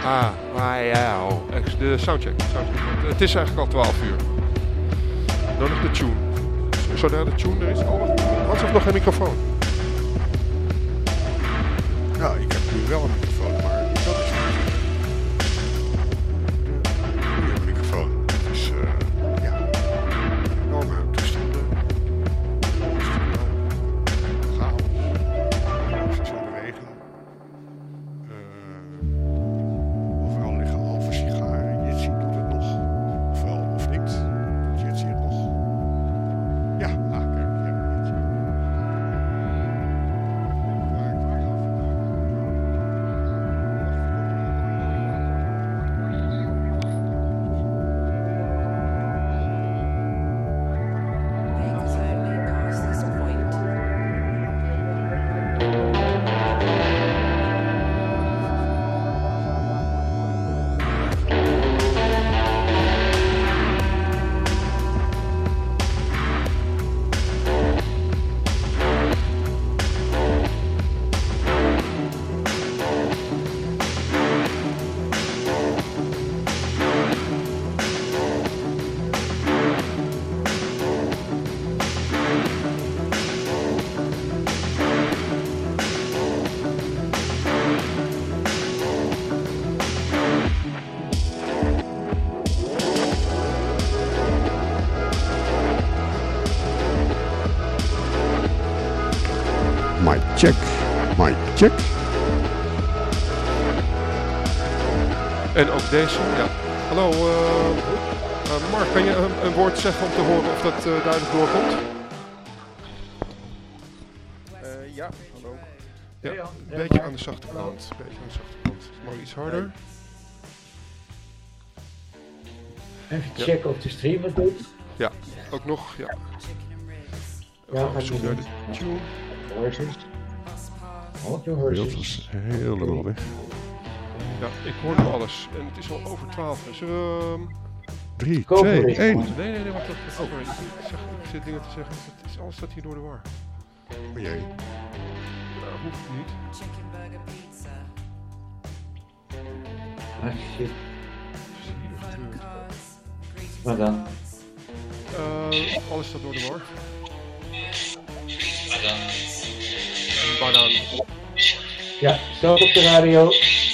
De soundcheck. Het is eigenlijk al 12 uur. Dan nog de tune. Zodra de tune er is. Hans heeft nog geen microfoon. Ja, ik heb nu wel een microfoon, maar dat is niet. Nu heb een microfoon. Dus enorme toestanden. Chaos. Is aan bewegen. Overal liggen halve sigaren. Jitsi doet het nog. Ofwel of niet. Jitsi het nog. Ja, kijk, Jitsi. Check. En ook deze, ja. Hallo, Mark, kan je een woord zeggen om te horen of dat duidelijk doorkomt? Ja, hallo. Ja, een beetje aan de zachte kant. Mag iets harder? Even checken of de stream het doet. Ja, ook nog, ja. Ja, op zoek naar de tune. Beeld is helemaal weg. Ja, ik hoor nu alles. En het is al over 12. Zullen we... 3, 2, 1. Nee, wacht even. Sorry, ik zit dingen te zeggen. Alles staat hier door de war. O jee. Nou, hoeft niet. Ah, shit. Wat dan? Alles staat door de war. Banaan. Ja, stop op de radio.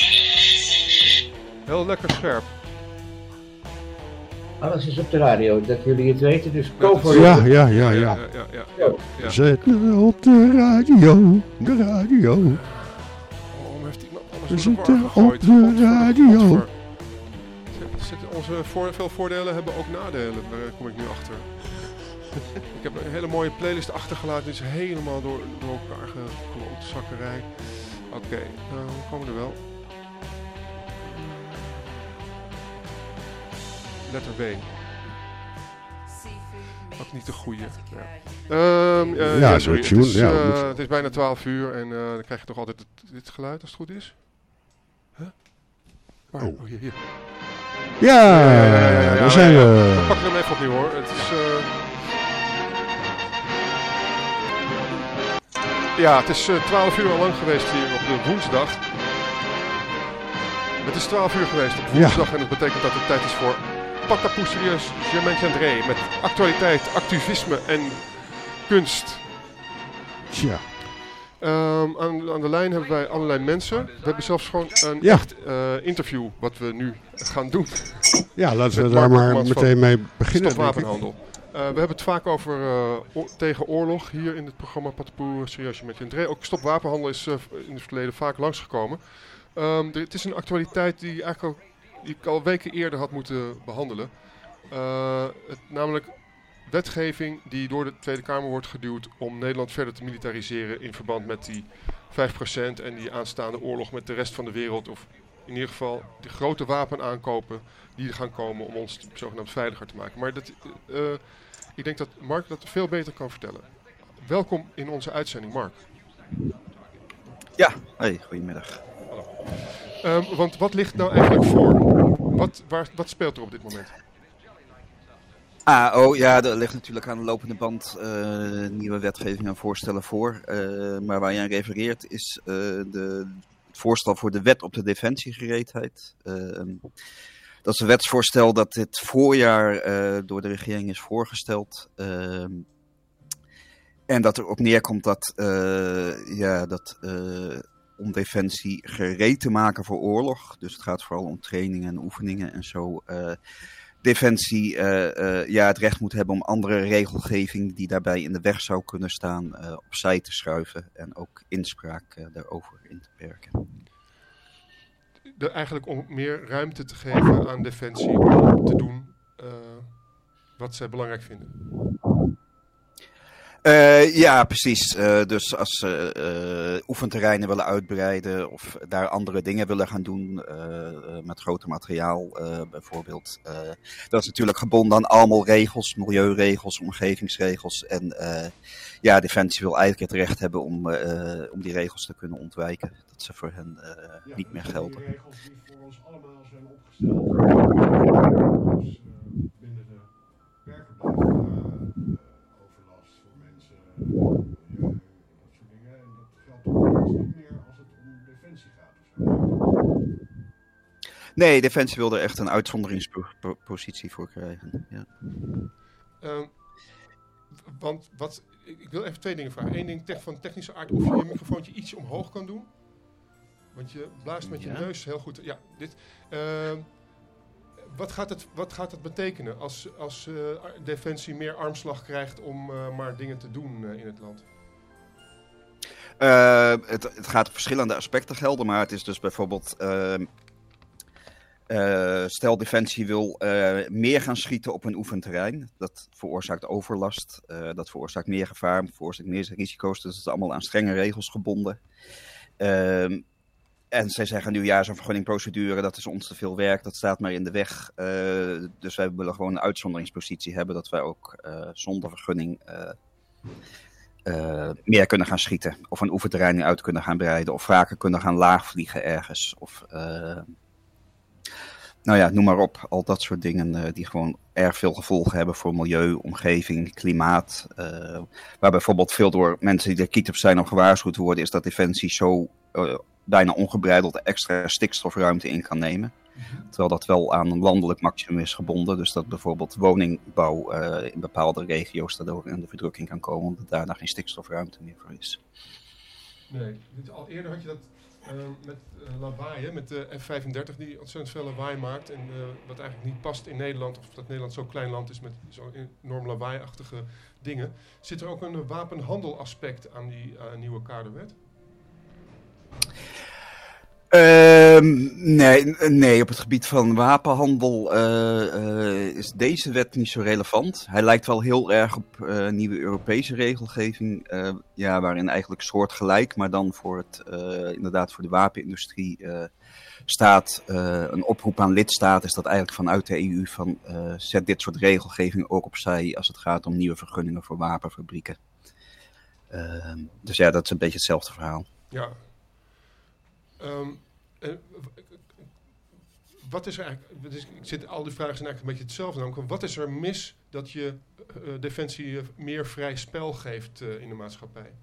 Heel lekker scherp. Alles is op de radio, dat jullie het weten, dus go voor Ja. Ja. Zet me op de radio. Waarom heeft iemand alles door de war Zitten gegooid? op de radio. Onze veel voordelen hebben ook nadelen, daar kom ik nu achter. Ik heb een hele mooie playlist achtergelaten, die is helemaal door elkaar gekloot, zakkerij. Oké, we komen er wel. Letter B. Ook niet de goede. Ja, sorry. Het is bijna 12 uur en dan krijg je toch altijd dit geluid als het goed is. Huh? Waar? Oh, hier. Ja, daar zijn we. Dan pak ik hem even opnieuw hoor. Het is... Ja, het is 12 uur al lang geweest hier op de woensdag. Het is 12 uur geweest op woensdag en dat betekent dat het tijd is voor Patapoe Serieus Germaintje André met actualiteit, activisme en kunst. Tja. Aan de lijn hebben wij allerlei mensen. We hebben zelfs gewoon een echt interview wat we nu gaan doen. Ja, laten we daar maar meteen mee beginnen. Stopwapenhandel. We hebben het vaak over tegen oorlog hier in het programma Patapoe Serieus met André. Ook stopwapenhandel is in het verleden vaak langsgekomen. Het is een actualiteit die ik al weken eerder had moeten behandelen. Namelijk wetgeving die door de Tweede Kamer wordt geduwd om Nederland verder te militariseren in verband met die 5% en die aanstaande oorlog met de rest van de wereld. Of in ieder geval de grote wapenaankopen die er gaan komen om ons zogenaamd veiliger te maken. Maar ik denk dat Mark dat veel beter kan vertellen. Welkom in onze uitzending, Mark. Ja, hey, goedemiddag. Hallo. Want wat ligt nou eigenlijk voor? Wat speelt er op dit moment? Er ligt natuurlijk aan de lopende band nieuwe wetgeving en voorstellen voor. Maar waar je aan refereert is het voorstel voor de wet op de defensiegereedheid. Dat is een wetsvoorstel dat dit voorjaar door de regering is voorgesteld. En dat er op neerkomt om defensie gereed te maken voor oorlog. Dus het gaat vooral om trainingen en oefeningen en zo. Defensie het recht moet hebben om andere regelgeving die daarbij in de weg zou kunnen staan opzij te schuiven. En ook inspraak daarover in te perken. Eigenlijk om meer ruimte te geven aan Defensie om te doen wat zij belangrijk vinden. Ja, precies. Dus als ze oefenterreinen willen uitbreiden of daar andere dingen willen gaan doen met groter materiaal bijvoorbeeld. Dat is natuurlijk gebonden aan allemaal regels, milieuregels, omgevingsregels. En Defensie wil eigenlijk het recht hebben om die regels te kunnen ontwijken. Dat ze voor hen niet meer gelden. Die regels die voor ons allemaal zijn opgesteld. Dus binnen de werken blijven overlast voor mensen, milieu, dat soort dingen. En dat geldt toch niet meer als het om defensie gaat of zo. Nee, Defensie wil er echt een uitzonderingspositie voor krijgen. Ja. Want ik wil even 2 dingen vragen. 1 ding van technische aard, of je je microfoontje ietsje omhoog kan doen. Want je blaast met je neus heel goed. Ja, dit. Wat gaat het betekenen als Defensie meer armslag krijgt om maar dingen te doen in het land? Het gaat op verschillende aspecten gelden, maar het is dus bijvoorbeeld... stel Defensie wil meer gaan schieten op een oefenterrein. Dat veroorzaakt overlast, dat veroorzaakt meer gevaar, veroorzaakt meer risico's. Dus het is allemaal aan strenge regels gebonden. En zij zeggen nu, zo'n vergunningprocedure, dat is ons te veel werk, dat staat maar in de weg. Dus wij willen gewoon een uitzonderingspositie hebben, dat wij ook zonder vergunning meer kunnen gaan schieten. Of een oefenterrein uit kunnen gaan breiden, of vaker kunnen gaan laagvliegen ergens. Of noem maar op. Al dat soort dingen die gewoon erg veel gevolgen hebben voor milieu, omgeving, klimaat. Waar bijvoorbeeld veel door mensen die er kiet op zijn om gewaarschuwd worden, is dat Defensie zo bijna ongebreideld extra stikstofruimte in kan nemen. Terwijl dat wel aan een landelijk maximum is gebonden. Dus dat bijvoorbeeld woningbouw in bepaalde regio's daardoor in de verdrukking kan komen, omdat daar geen stikstofruimte meer voor is. Nee, al eerder had je dat met lawaai, met de F-35 die ontzettend veel lawaai maakt. En wat eigenlijk niet past in Nederland, of dat Nederland zo'n klein land is met zo'n enorm lawaai-achtige dingen. Zit er ook een wapenhandelaspect aan die nieuwe kaderwet? Nee, op het gebied van wapenhandel is deze wet niet zo relevant. Hij lijkt wel heel erg op nieuwe Europese regelgeving, waarin eigenlijk soortgelijk, maar dan voor inderdaad voor de wapenindustrie staat een oproep aan lidstaten, is dat eigenlijk vanuit de EU van zet dit soort regelgeving ook opzij als het gaat om nieuwe vergunningen voor wapenfabrieken. Dus dat is een beetje hetzelfde verhaal. Ja. Wat is er eigenlijk? Al die vragen zijn eigenlijk een beetje hetzelfde. Namelijk, wat is er mis dat je Defensie meer vrij spel geeft in de maatschappij?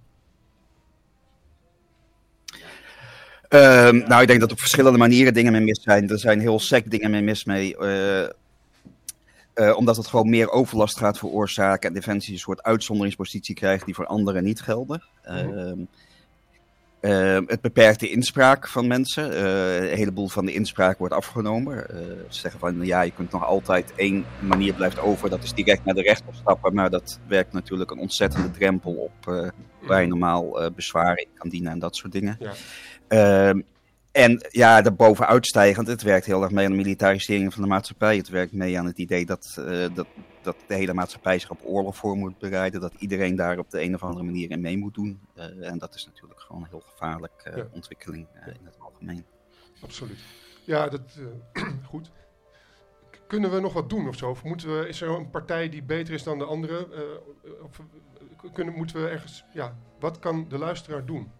Ik denk dat op verschillende manieren dingen mee mis zijn. Er zijn heel sec dingen mee mis mee. Omdat het gewoon meer overlast gaat veroorzaken en Defensie een soort uitzonderingspositie krijgt die voor anderen niet gelden. Het beperkt de inspraak van mensen. Een heleboel van de inspraak wordt afgenomen. Ze zeggen van je kunt nog altijd 1 manier blijft over. Dat is direct naar de rechter stappen. Maar dat werkt natuurlijk een ontzettende drempel op waar je normaal bezwaar in kan dienen en dat soort dingen. Ja. En daarbovenuit stijgend, het werkt heel erg mee aan de militarisering van de maatschappij. Het werkt mee aan het idee dat de hele maatschappij zich op oorlog voor moet bereiden. Dat iedereen daar op de een of andere manier in mee moet doen. En dat is natuurlijk gewoon een heel gevaarlijke ontwikkeling in het algemeen. Absoluut. Ja, goed. Kunnen we nog wat doen of zo? Of is er een partij die beter is dan de andere? Moeten we ergens... wat kan de luisteraar doen?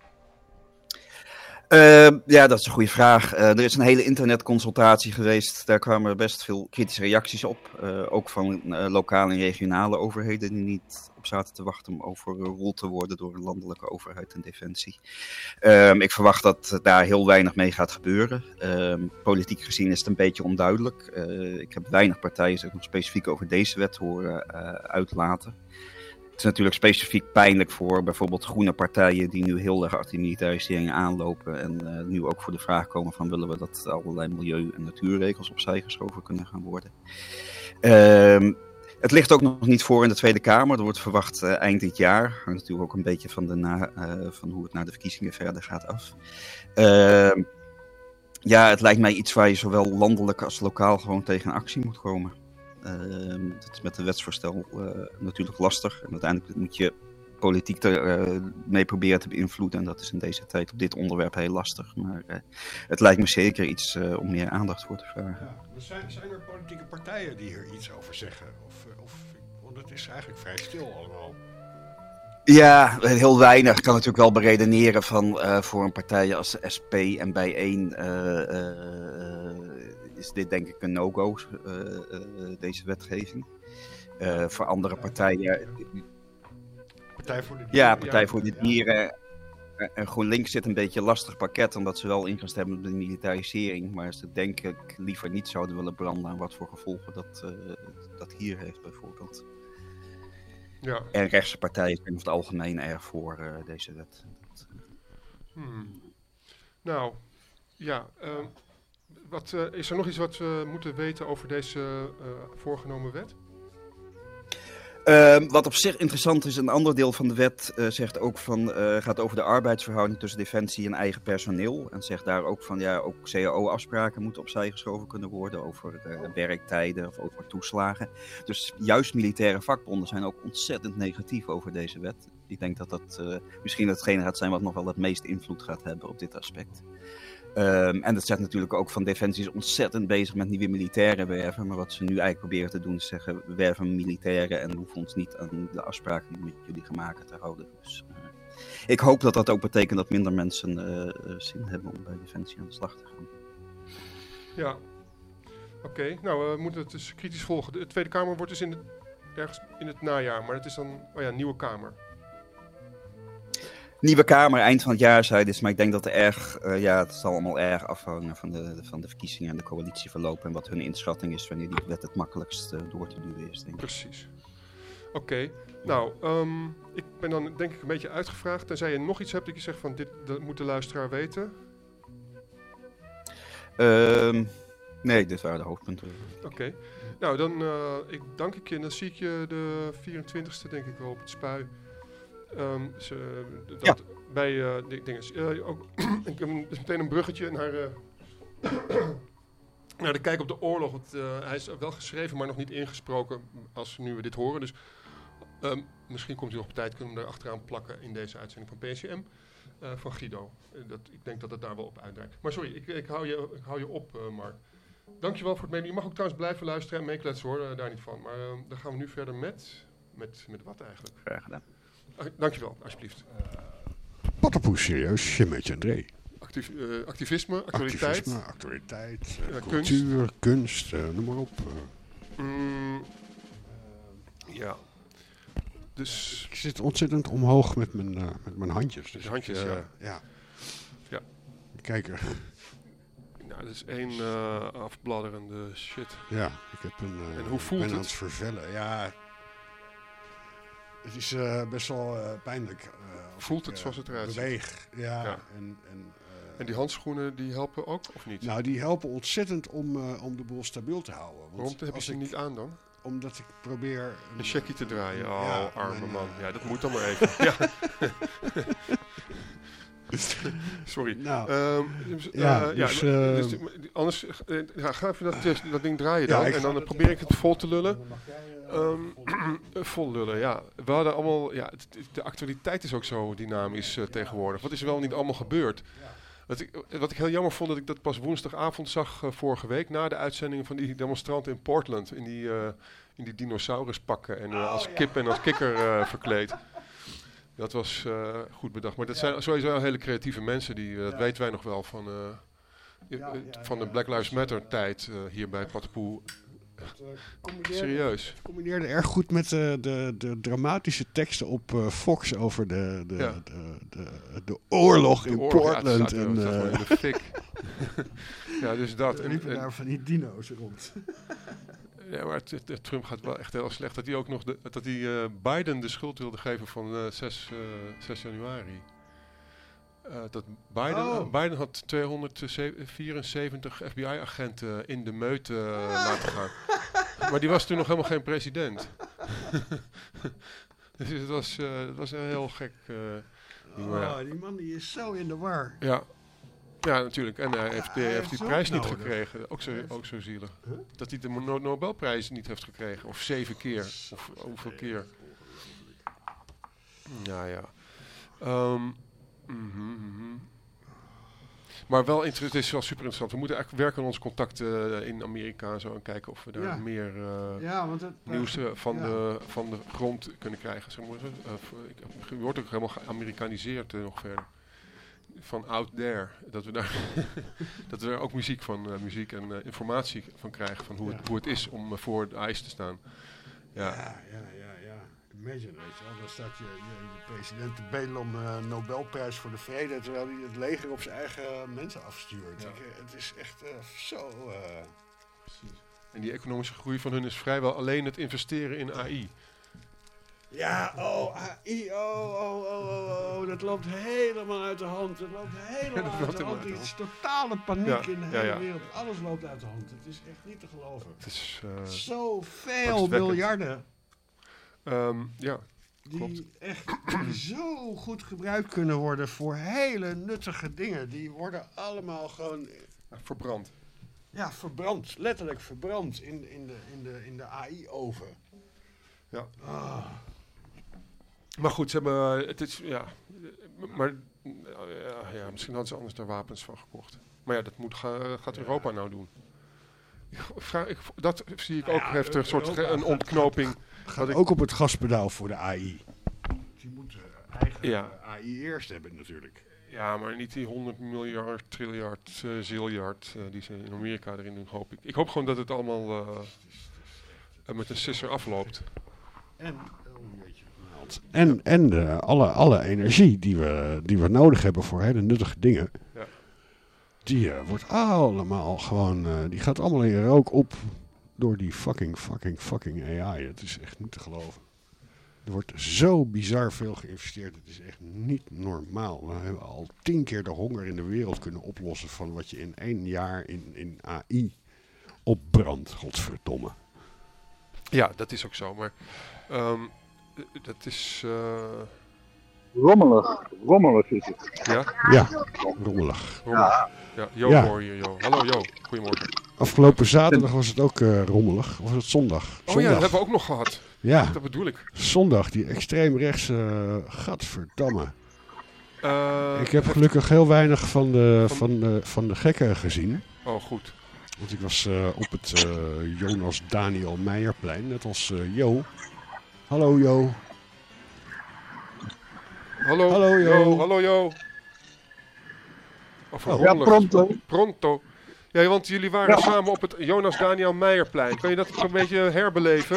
Dat is een goede vraag. Er is een hele internetconsultatie geweest. Daar kwamen best veel kritische reacties op. Ook van lokale en regionale overheden die niet op zaten te wachten om overrold te worden door de landelijke overheid en defensie. Ik verwacht dat daar heel weinig mee gaat gebeuren. Politiek gezien is het een beetje onduidelijk. Ik heb weinig partijen zich nog specifiek over deze wet horen uitlaten. Het is natuurlijk specifiek pijnlijk voor bijvoorbeeld groene partijen die nu heel erg achter die militarisering aanlopen en nu ook voor de vraag komen van willen we dat allerlei milieu- en natuurregels opzij geschoven kunnen gaan worden. Het ligt ook nog niet voor in de Tweede Kamer. Er wordt verwacht eind dit jaar. Hangt natuurlijk ook een beetje van hoe het na de verkiezingen verder gaat af. Het lijkt mij iets waar je zowel landelijk als lokaal gewoon tegen actie moet komen. Dat is met een wetsvoorstel natuurlijk lastig. En uiteindelijk moet je politiek mee proberen te beïnvloeden. En dat is in deze tijd op dit onderwerp heel lastig. Maar het lijkt me zeker iets om meer aandacht voor te vragen. Ja, zijn er politieke partijen die hier iets over zeggen? Want het is eigenlijk vrij stil allemaal. Ja, heel weinig. Ik kan natuurlijk wel beredeneren van voor een partij als SP en Bijeen is dit denk ik een no-go, deze wetgeving. Voor andere partijen... Partij voor de Dieren. Ja, Partij voor de Dieren. En GroenLinks zit een beetje een lastig pakket, omdat ze wel in gaan stemmen op de militarisering. Maar ze denk ik liever niet zouden willen branden aan wat voor gevolgen dat hier heeft bijvoorbeeld. Ja. En rechtse partijen zijn over het algemeen erg voor deze wet. Nou, ja. Is er nog iets wat we moeten weten over deze voorgenomen wet? Wat op zich interessant is, een ander deel van de wet zegt ook gaat over de arbeidsverhouding tussen defensie en eigen personeel. En zegt daar ook van, ook CAO-afspraken moeten opzij geschoven kunnen worden over werktijden of over toeslagen. Dus juist militaire vakbonden zijn ook ontzettend negatief over deze wet. Ik denk dat dat misschien hetgene gaat zijn wat nog wel het meest invloed gaat hebben op dit aspect. En dat zegt natuurlijk ook van Defensie is ontzettend bezig met nieuwe militairen werven. Maar wat ze nu eigenlijk proberen te doen is zeggen, we werven militairen en hoeven ons niet aan de afspraken die we met jullie gemaakt te houden. Dus ik hoop dat dat ook betekent dat minder mensen zin hebben om bij Defensie aan de slag te gaan. Ja, oké. Nou, we moeten het dus kritisch volgen. De Tweede Kamer wordt dus ergens in het najaar, maar het is dan, nieuwe Kamer. Nieuwe Kamer, eind van het jaar zei dus, maar ik denk dat het zal allemaal erg afhangen van de verkiezingen en de coalitieverloop en wat hun inschatting is wanneer die wet het makkelijkst door te duwen is, denk ik. Precies. Oké. Nou, ik ben dan denk ik een beetje uitgevraagd. Tenzij je nog iets hebt dat je zegt van dat moet de luisteraar weten. Nee, dit waren de hoofdpunten. Oké. Nou, dan dank ik je en dan zie ik je de 24e denk ik wel op het Spui. Bij dingen. Ook, ik heb dus meteen een bruggetje naar de kijk op de oorlog. Want, hij is wel geschreven, maar nog niet ingesproken als nu we dit horen. Dus misschien komt hij nog op tijd. Kunnen we er achteraan plakken in deze uitzending van PCM van Guido. Ik denk dat het daar wel op uitdraait. Maar sorry, ik hou je op, Mark. Dankjewel voor het meedoen. Je mag ook trouwens blijven luisteren en meekletsen hoor, daar niet van. Maar dan gaan we nu verder met wat eigenlijk? Graag gedaan. Dankjewel, alsjeblieft. Pattenpoes serieus, Jimetje André. Activisme, actualiteit. Actualiteit, kunst. cultuur, kunst, noem maar op. Ja. Dus... Ik zit ontzettend omhoog met mijn handjes. Dus handjes, ja. Kijk er. Nou, dat is één afbladderende shit. Ja, ik heb en hoe voelt het? aan het vervellen. Ja, het is best wel pijnlijk. Voelt het zoals het eruit ziet? Beweeg, ja. En die handschoenen die helpen ook, of niet? Nou, die helpen ontzettend om de boel stabiel te houden. Want waarom heb je ze niet aan dan? Omdat ik probeer... Een checkie te draaien. Arme man. Ja, dat moet dan maar even. Ja. Sorry. Nou, anders ga even dat ding draaien dan. En dan probeer ik het vol te lullen. Vol lullen, ja. We hadden allemaal... de actualiteit is ook zo dynamisch tegenwoordig. Wat is er wel niet allemaal gebeurd? Wat ik heel jammer vond, dat ik dat pas woensdagavond zag vorige week... na de uitzending van die demonstranten in Portland... in die dinosauruspakken en als kip en als kikker verkleed. Dat was goed bedacht. Maar dat zijn sowieso hele creatieve mensen. Dat weten wij nog wel van de Black Lives Matter tijd hier bij Pattenpoel. Serieus. combineerde erg goed met de dramatische teksten op Fox over de oorlog in Portland. Ja, En het staat gewoon in de fik. Ja, dus dat. er liepen daar van die dino's rond. Ja, maar Trump gaat wel echt heel slecht. Dat hij ook nog Biden de schuld wilde geven van 6 januari. Dat Biden had 274 FBI-agenten in de meute laten gaan. Maar die was toen nog helemaal geen president. Dus het was een heel gek ding. Maar ja. Die man die is zo in de war. Ja, natuurlijk. En hij heeft die prijs niet nodig. gekregen. Ook zo zielig. Huh? Dat hij de Nobelprijs niet heeft gekregen. Of 7 keer. Of hoeveel keer. Ja. Maar wel het is wel super interessant. We moeten eigenlijk werken aan onze contacten in Amerika en zo. En kijken of we daar meer want nieuws van de grond kunnen krijgen. Zeg maar. Je wordt ook helemaal geamerikaniseerd nog verder. Van out there. Dat we daar dat we daar ook muziek en informatie van krijgen. Van hoe het is om voor de ijs te staan. Ja. Imagine, weet je wel. Dan staat je president te bedelen om Nobelprijs voor de vrede, terwijl hij het leger op zijn eigen mensen afstuurt. Ja. Het is echt zo... Precies. En die economische groei van hun is vrijwel alleen het investeren in AI. Ja, AI, dat loopt helemaal uit de hand. Het is totale paniek in de hele wereld. Alles loopt uit de hand. Het is echt niet te geloven. Het is zoveel miljarden. Klopt. Die zo goed gebruikt kunnen worden voor hele nuttige dingen. Die worden allemaal gewoon... verbrand. Ja, verbrand. Letterlijk verbrand in de AI-oven. Ja. Maar goed, ze hebben... Het is, maar misschien hadden ze anders daar wapens van gekocht. Maar ja, dat gaat Europa nou doen. Dat zie ik ook, heeft een soort een ontknoping. Gaat ook op het gaspedaal voor de AI. Die moeten eigen AI eerst hebben natuurlijk. Ja, maar niet die 100 miljard, triljard, ziljard die ze in Amerika erin doen, hoop ik. Ik hoop gewoon dat het allemaal met een sisser afloopt. En alle energie die we nodig hebben voor hele nuttige dingen. Ja. Die wordt allemaal gewoon... die gaat allemaal in rook op door die fucking AI. Het is echt niet te geloven. Er wordt zo bizar veel geïnvesteerd. Het is echt niet normaal. We hebben al 10 keer de honger in de wereld kunnen oplossen van wat je in 1 jaar in AI opbrandt. Godverdomme. Ja, dat is ook zo. Maar dat is... Rommelig is het. Ja, rommelig. Ja, hoor je, Jo. Hallo, Jo. Goedemorgen. Afgelopen zaterdag was het ook rommelig. Of was het zondag? Oh ja, dat hebben we ook nog gehad. Ja. Dat bedoel ik. Zondag, die extreemrechtse... gadverdamme. Ik heb gelukkig heel weinig van de gekken gezien. Oh, goed. Want ik was op het Jonas Daniel Meijerplein, net als Jo. Hallo Jo. Hallo Jo. Hallo Jo. Ja, Pronto. Ja, want jullie waren samen op het Jonas Daniel Meijerplein. Kan je dat een beetje herbeleven?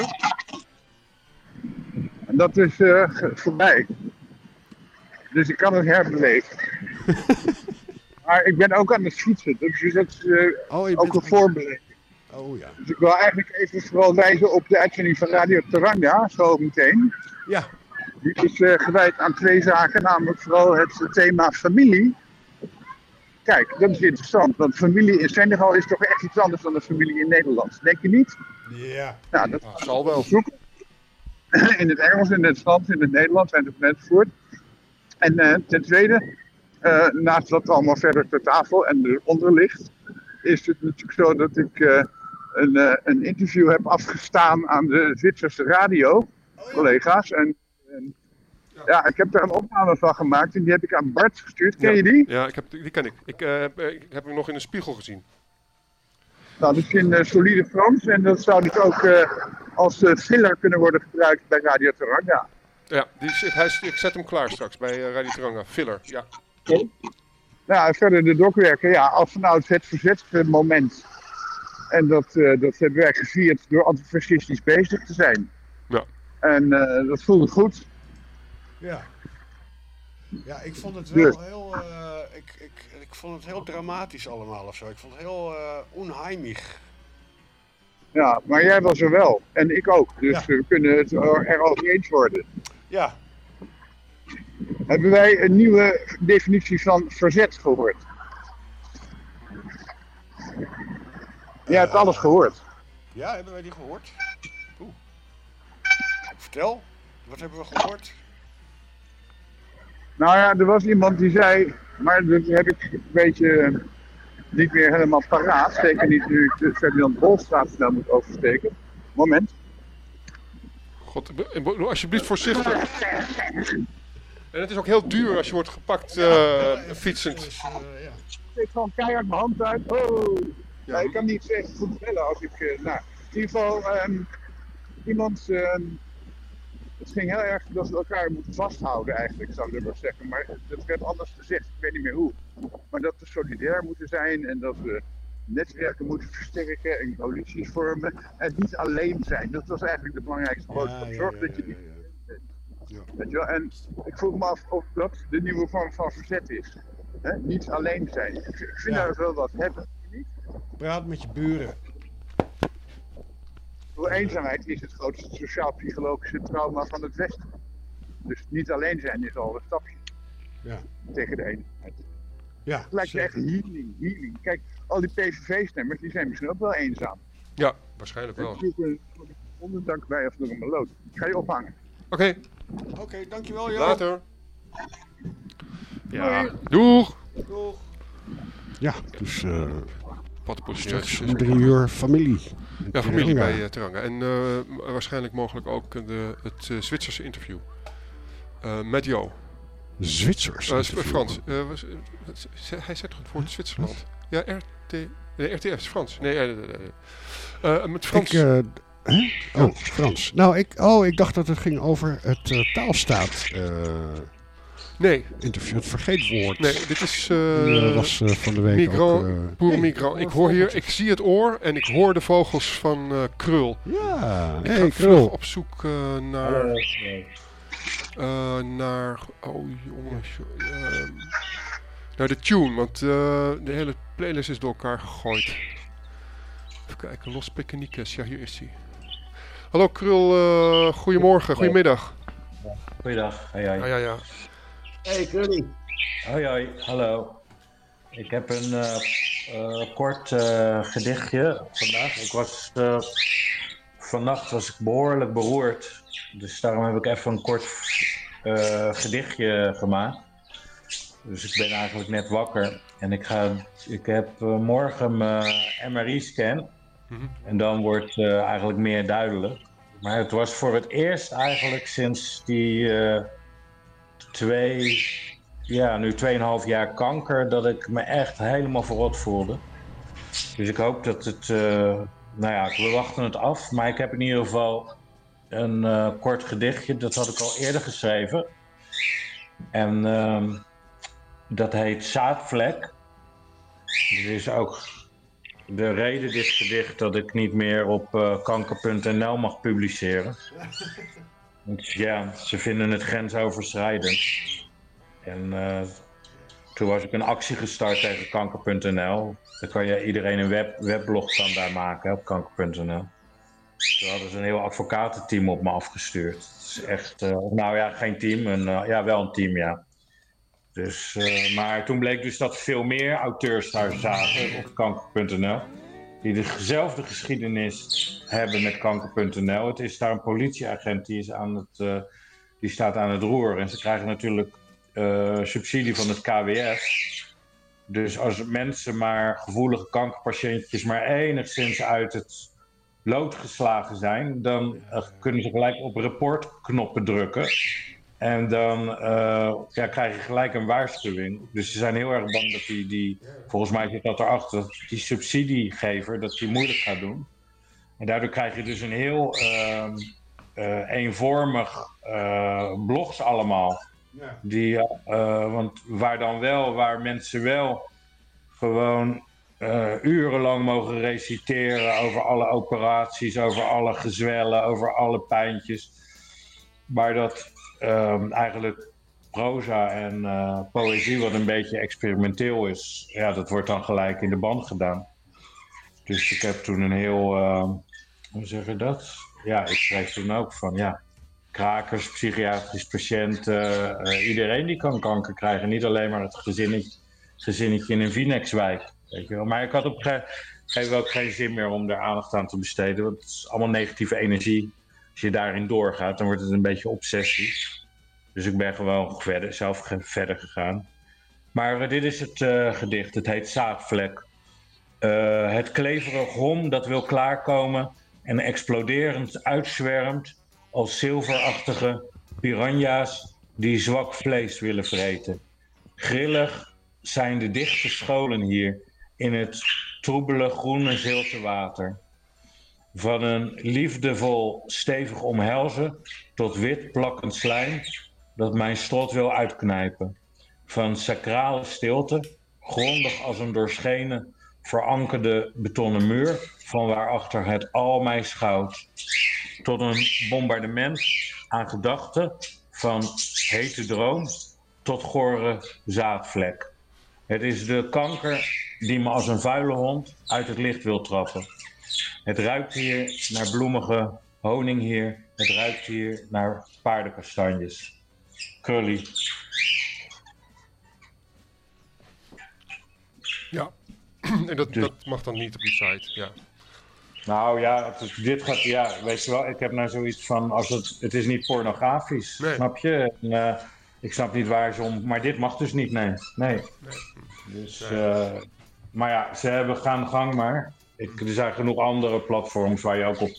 Dat is voorbij. Dus ik kan het herbeleven. Maar ik ben ook aan het fietsen. Dus dat is ook een voorbeleving. Oh ja. Dus ik wil eigenlijk even vooral wijzen op de uitzending van Radio Taranga, zo meteen. Ja. Die is gewijd aan 2 zaken, namelijk vooral het thema familie. Kijk, dat is interessant, want familie in Senegal is toch echt iets anders dan de familie in Nederland. Denk je niet? Ja. Nou, dat zal wel. In het Engels, in het Frans, in het Nederlands enzovoort. En ten tweede, naast wat allemaal verder ter tafel en eronder ligt, is het natuurlijk zo dat ik een interview heb afgestaan aan de Zwitserse radio, collega's. En ik heb daar een opname van gemaakt en die heb ik aan Bart gestuurd. Ken je die? Ja, die ken ik. Ik heb hem nog in een spiegel gezien. Nou, dat is in solide Frans en dat zou dus ook als filler kunnen worden gebruikt bij Radio Taranga. Ja, ik zet hem klaar straks bij Radio Taranga. Filler, ja. Nou, verder de dokwerken, ja, als vanuit het verzetsmoment En dat hebben wij gevierd door antifascistisch bezig te zijn. Ja. En dat voelde goed. Ja. Ja, ik vond het Dus. wel heel... ik vond het heel dramatisch allemaal of zo. Ik vond het heel onheimig. Ja, maar jij was er wel. En ik ook. Dus Ja. we kunnen het erover eens worden. Ja. Hebben wij een nieuwe definitie van verzet gehoord? Jij hebt alles gehoord. Ja, hebben wij die gehoord? Oeh. Vertel, wat hebben we gehoord? Nou ja, er was iemand die zei, maar dat heb ik een beetje niet meer helemaal paraat. Zeker niet nu ik de Ferdinand Bolstraat snel moet oversteken. Moment. God, alsjeblieft voorzichtig. En het is ook heel duur als je wordt gepakt fietsend. Dus, ja. Ik steek gewoon keihard mijn hand uit. Oh. Ja, ik kan niet echt goed bellen als ik... in ieder geval, iemand... het ging heel erg dat we elkaar moeten vasthouden eigenlijk, zou ik maar zeggen. Maar dat werd anders gezegd, ik weet niet meer hoe. Maar dat we solidair moeten zijn en dat we netwerken moeten versterken en coalities vormen. En niet alleen zijn. Dat was eigenlijk de belangrijkste boodschap. Zorg dat je niet bent. Ja. Weet je wel? En ik vroeg me af of dat de nieuwe vorm van verzet is. Hè? Niet alleen zijn. Ik vind daar wel wat hebben. Niet? Praat met je buren. Door eenzaamheid is het grootste sociaal-psychologische trauma van het Westen. Dus niet alleen zijn is al een stapje Ja. tegen de eenzaamheid. Ja, Het lijkt je echt healing. Kijk, al die PVV-stemmers die zijn misschien ook wel eenzaam. Ja, waarschijnlijk Ik wel. zoek een onderdak bij of door een meloot. Ik ga je ophangen. Oké, Oké, dankjewel Jo. later. Ja, doeg! Doeg. Ja, dus Pattenpoes straks Church. om 3 uur familie. Ja, familie Teranga. bij Teranga. En waarschijnlijk mogelijk ook het Zwitserse interview. Met Jo. Zwitsers. Frans. Hij zegt toch het woord Zwitserland? Ja, RTF is Frans. Nee, met Frans. Oh, Frans. Nou, ik dacht dat het ging over het taalstaat Nee, interview. Het vergeetwoord. nee, dit is was van de week migrant, ook... boer migrant. Ik hoor hier, ik zie het oor en ik hoor de vogels van Krul. Ja, Ik ga hey, vlug Krul. op zoek naar, oh jongens, naar de tune, want de hele playlist is door elkaar gegooid. Even kijken, Los Pequeñiques, ja hier is hij. Hallo Krul, goedemorgen, goedemiddag. Goeiedag, hoi hoi. Ja. Hey, Krully. Hoi hoi, hallo. Ik heb een kort gedichtje vandaag. Vannacht was ik behoorlijk beroerd. Dus daarom heb ik even een kort gedichtje gemaakt. Dus ik ben eigenlijk net wakker. En ik heb morgen mijn MRI-scan. En dan wordt eigenlijk meer duidelijk. Maar het was voor het eerst eigenlijk sinds die... nu 2,5 jaar kanker, dat ik me echt helemaal verrot voelde. Dus ik hoop dat het, we wachten het af, maar ik heb in ieder geval een kort gedichtje, dat had ik al eerder geschreven. En dat heet Zaadvlek. Dit is ook de reden, dit gedicht, dat ik niet meer op kanker.nl mag publiceren. Want ja, ze vinden het grensoverschrijdend. En toen was ik een actie gestart tegen kanker.nl. Dan kan je iedereen een weblog kan daar maken op kanker.nl. Toen hadden ze een heel advocatenteam op me afgestuurd. Het is echt, geen team, wel een team, ja. Dus, maar toen bleek dus dat veel meer auteurs daar zaten op kanker.nl. Die dezelfde geschiedenis hebben met kanker.nl. Het is daar een politieagent die staat aan het roer. En ze krijgen natuurlijk subsidie van het KWS. Dus als mensen maar gevoelige kankerpatiëntjes maar enigszins uit het lood geslagen zijn, dan kunnen ze gelijk op reportknoppen drukken. En dan krijg je gelijk een waarschuwing. Dus ze zijn heel erg bang dat die volgens mij zit dat erachter, die subsidiegever, dat die moeilijk gaat doen. En daardoor krijg je dus een heel eenvormig blogs allemaal. Ja. Want waar mensen wel gewoon urenlang mogen reciteren over alle operaties, over alle gezwellen, over alle pijntjes. Maar dat eigenlijk proza en poëzie, wat een beetje experimenteel is, ja, dat wordt dan gelijk in de band gedaan. Dus ik heb toen een heel, hoe zeg je dat? Ja, ik schreef toen ook van, ja, krakers, psychiatrisch patiënten, iedereen die kan kanker krijgen. Niet alleen maar het gezinnetje in een Vinex-wijk. Weet je wel. Maar ik had op een gegeven moment ook geen zin meer om daar aandacht aan te besteden. Want het is allemaal negatieve energie. Als je daarin doorgaat, dan wordt het een beetje obsessie. Dus ik ben gewoon zelf verder gegaan. Maar dit is het gedicht. Het heet Zaadvlek. Het kleverige grom dat wil klaarkomen en exploderend uitzwermt als zilverachtige piranha's die zwak vlees willen vreten. Grillig zijn de dichte scholen hier in het troebele groene zilte water. Van een liefdevol stevig omhelzen tot wit plakkend slijm dat mijn strot wil uitknijpen. Van sacrale stilte, grondig als een doorschenen verankerde betonnen muur, van waarachter het al mij schouwt. Tot een bombardement aan gedachten, van hete droom tot gore zaadvlek. Het is de kanker die me als een vuile hond uit het licht wil trappen. Het ruikt hier naar bloemige honing hier. Het ruikt hier naar paardenkastanjes. Curly. Ja, en dat mag dan niet op die site, ja. Nou ja, dit gaat, ja, weet je wel, ik heb nou zoiets van, als het is niet pornografisch, Nee. snap je? En, ik snap niet waar ze om, maar dit mag dus niet, nee. Dus, maar ja, ze gaan gang maar. Er zijn genoeg andere platforms waar je ook op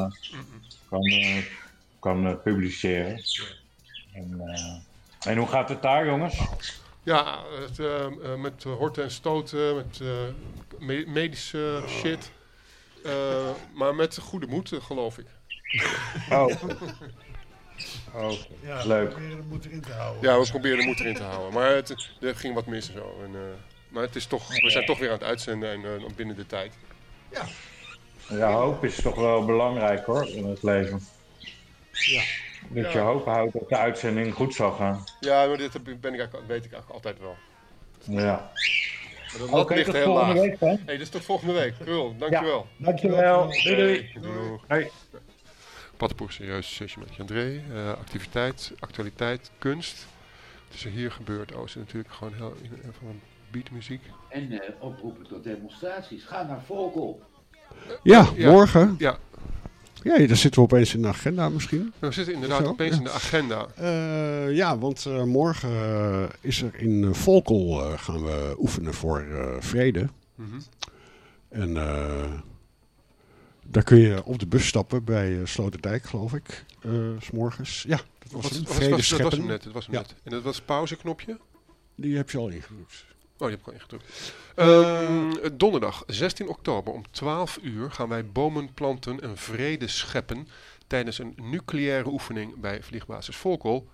kan publiceren. En hoe gaat het daar, jongens? Ja, met horten en stoten, met medische shit. Maar met goede moed, geloof ik. Oh, Ja, leuk. we proberen de moed erin te houden. Ja, we proberen de moed erin te houden. Maar er ging wat mis en zo. Maar het is toch, we zijn toch weer aan het uitzenden en binnen de tijd. Ja, hoop is toch wel belangrijk hoor, in het leven. Ja. Dat je hoop houdt dat de uitzending goed zal gaan. Ja, maar dit weet ik eigenlijk altijd wel. Ja. Maar dat Oké, ligt tot heel volgende laag. week dan. Hey, dus tot volgende week. Krul, dankjewel. Dankjewel. Doei doei. Doei. Hoi. Paddenpoer, serieus sessie met André. Activiteit, actualiteit, kunst. Wat is er hier gebeurd? Oh, is natuurlijk gewoon heel van beatmuziek. En oproepen tot demonstraties. Ga naar Volkel. Ja, Ja. morgen. Ja, Ja, daar zitten we opeens in de agenda misschien. we zitten inderdaad Zo, opeens ja. in de agenda. Ja, want morgen is er in Volkel gaan we oefenen voor vrede. Mhm. En daar kun je op de bus stappen bij Sloterdijk, geloof ik. 's morgens. Ja, dat was hem. Vrede dat was scheppen. hem net. Dat was hem Ja. net. En dat was het pauzeknopje. Die heb je al ingedrukt. Oh, die heb ik al ingedrukt. Donderdag 16 oktober om 12 uur gaan wij bomen planten en vrede scheppen tijdens een nucleaire oefening bij vliegbasis Volkel.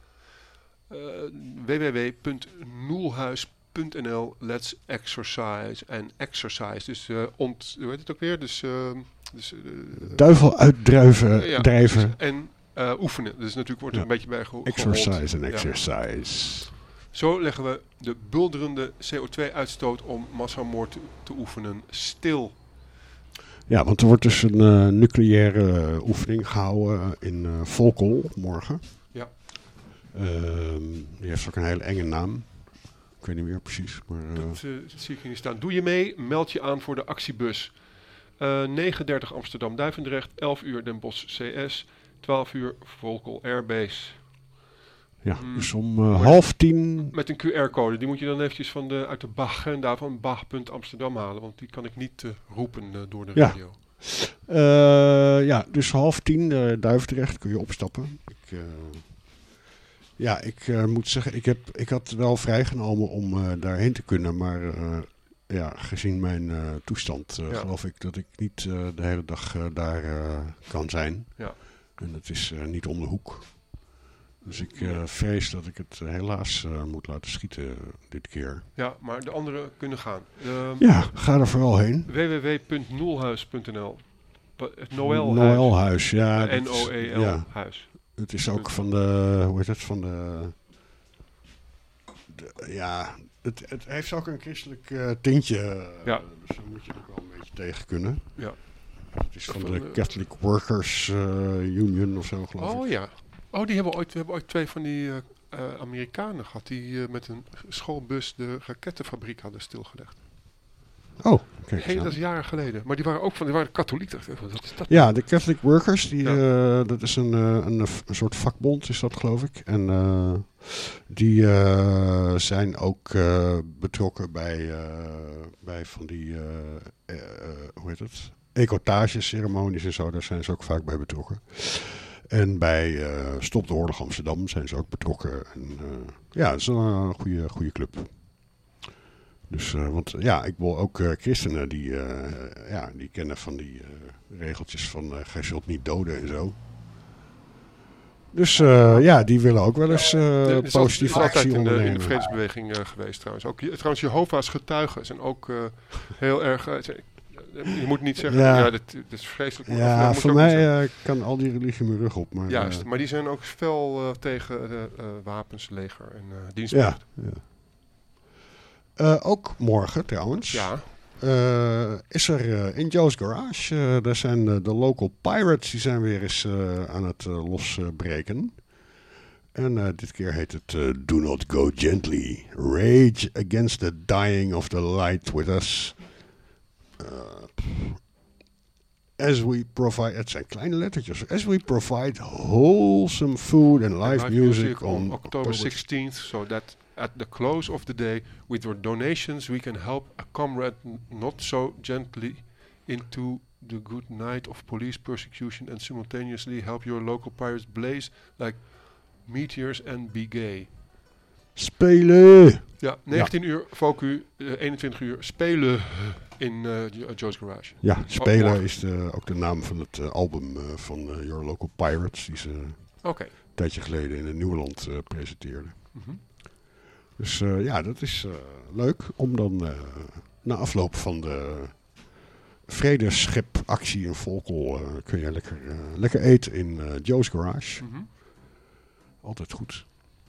www.noelhuis.nl Let's exercise en exercise. Dus hoe heet het ook weer? Duivel uitdrijven, ja, drijven. en oefenen. Dus natuurlijk wordt er Ja. een beetje bij Exercise en Ja. exercise. Zo leggen we de bulderende CO2-uitstoot om massamoord te oefenen stil. Ja, want er wordt dus een nucleaire oefening gehouden in Volkel morgen. Ja. Die heeft ook een hele enge naam. Ik weet niet meer precies. Maar, Dat zie ik hier niet staan. Doe je mee, meld je aan voor de actiebus. 9:30 Amsterdam-Duivendrecht, 11 uur Den Bosch CS, 12 uur Volkel Airbase. ja, dus om 9:30. Met een QR-code. Die moet je dan eventjes uit de agenda van Bach.Amsterdam halen. Want die kan ik niet roepen door de Ja. radio. Ja, dus 9:30 Duivendrecht kun je opstappen. Ik moet zeggen, ik had wel vrijgenomen om daarheen te kunnen. Maar gezien mijn toestand geloof ik dat ik niet de hele dag daar kan zijn. Ja. En het is niet om de hoek. Dus ik vrees dat ik het helaas moet laten schieten dit keer. Ja, maar de anderen kunnen gaan. Ja, ga er vooral heen. www.noelhuis.nl Noëlhuis, ja. N-O-E-L ja. huis. Het is ook van de, hoe heet het, van ja, het heeft ook een christelijk tintje. Ja. Dus daar moet je ook wel een beetje tegen kunnen. Ja. Het is van de Catholic Workers Union of zo, geloof ik. Oh ja. Oh, we hebben ooit 2 van die Amerikanen gehad die met een schoolbus de rakettenfabriek hadden stilgelegd. Oh, kijk eens aan. Dat is jaren geleden. Maar die waren katholiek. Wat is dat? Ja, de Catholic Workers, dat is een soort vakbond, is dat geloof ik. En die zijn ook betrokken bij van die, hoe heet het, ecotageceremonies en zo. Daar zijn ze ook vaak bij betrokken. En bij Stop de Oorlog Amsterdam zijn ze ook betrokken. En, ja, het is een goede club. Dus, want ja, ik wil ook christenen die kennen van die regeltjes van gij zult niet doden en zo. Dus ja, die willen ook wel eens positieve actie ondernemen. In de vredesbeweging geweest trouwens. Ook, trouwens, Jehovah's getuigen zijn ook heel erg... je moet niet zeggen, dit is vreselijk. Ja, voor mij kan al die religie mijn rug op. Maar, juist, maar die zijn ook fel tegen de wapens, leger en dienstplicht. Ja. Ook morgen trouwens. Ja. Is er in Joe's Garage. Daar zijn de local pirates. Die zijn weer eens aan het losbreken. En dit keer heet het Do Not Go Gently. Rage against the dying of the light with us. As we provide... Het zijn kleine lettertjes. As we provide wholesome food and live music on October 16th. So that... At the close of the day, with your donations, we can help a comrade not so gently into the good night of police persecution and simultaneously help your local pirates blaze like meteors and be gay. Spelen! Ja, 19 uur Focu, 21 uur spelen in Joe's Garage. Ja, spelen is ook de naam van het album van Your Local Pirates, die ze een tijdje geleden in het Nieuweland presenteerden. Mm-hmm. Dus ja, dat is leuk om dan na afloop van de vredesschepactie in Volkel kun je lekker eten in Joe's Garage. Mm-hmm. Altijd goed.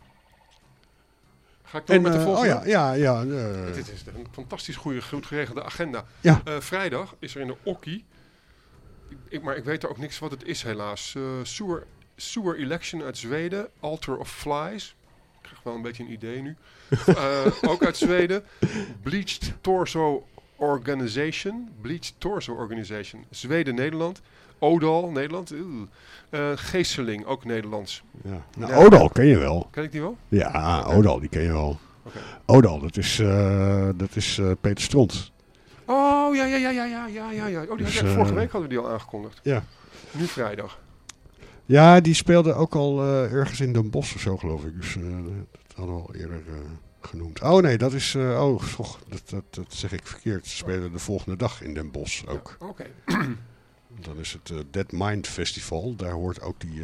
Ga ik door met de volgende? Oh ja. Dit is een fantastisch goed geregelde agenda. Ja. Vrijdag is er in de Okkie, maar ik weet er ook niks wat het is helaas. Sewer Election uit Zweden, Altar of Flies. Ik krijg wel een beetje een idee nu. Ook uit Zweden. Bleached Torso Organization. Zweden-Nederland. Odal, Nederland. Geeseling, ook Nederlands. Ja. Nou, ja. Odal ken je wel. Ken ik die wel? Ja, Odal, die ken je wel. Okay. Odal, dat is Peter Stront. Oh, ja. Oh, die vorige week hadden we die al aangekondigd. Ja. Nu vrijdag. Ja, die speelde ook al ergens in Den Bosch of zo, geloof ik. Dus dat hadden we al eerder genoemd. Oh nee, dat is... dat zeg ik verkeerd. Ze spelen de volgende dag in Den Bosch ook. Ja, oké. Dan is het Dead Mind Festival. Daar hoort ook die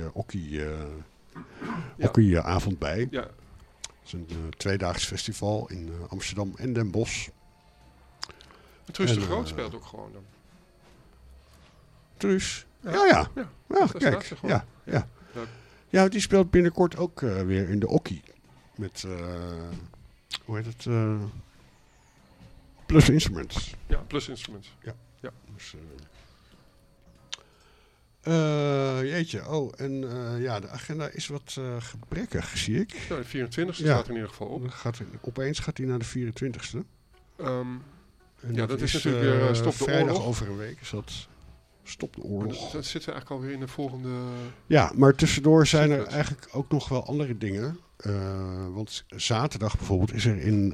Okkie-avond bij. Ja. Het is een tweedaags festival in Amsterdam en Den Bosch. Truus de Groot speelt ook gewoon dan. Truus? Ja, kijk. Ja, die speelt binnenkort ook weer in de Okkie. Met, hoe heet het? Plus Instruments. Ja, Plus Instruments. Ja. Dus, jeetje, en de agenda is wat gebrekkig, zie ik. Ja, de 24e staat er in ieder geval op. Opeens gaat hij naar de 24e. Dat is natuurlijk weer Stop de vrijdag Oorlog. Over een week is dat Stop de Oorlog. Dat zitten we eigenlijk alweer in de volgende... Ja, maar tussendoor zijn er eigenlijk ook nog wel andere dingen. Want zaterdag bijvoorbeeld is er in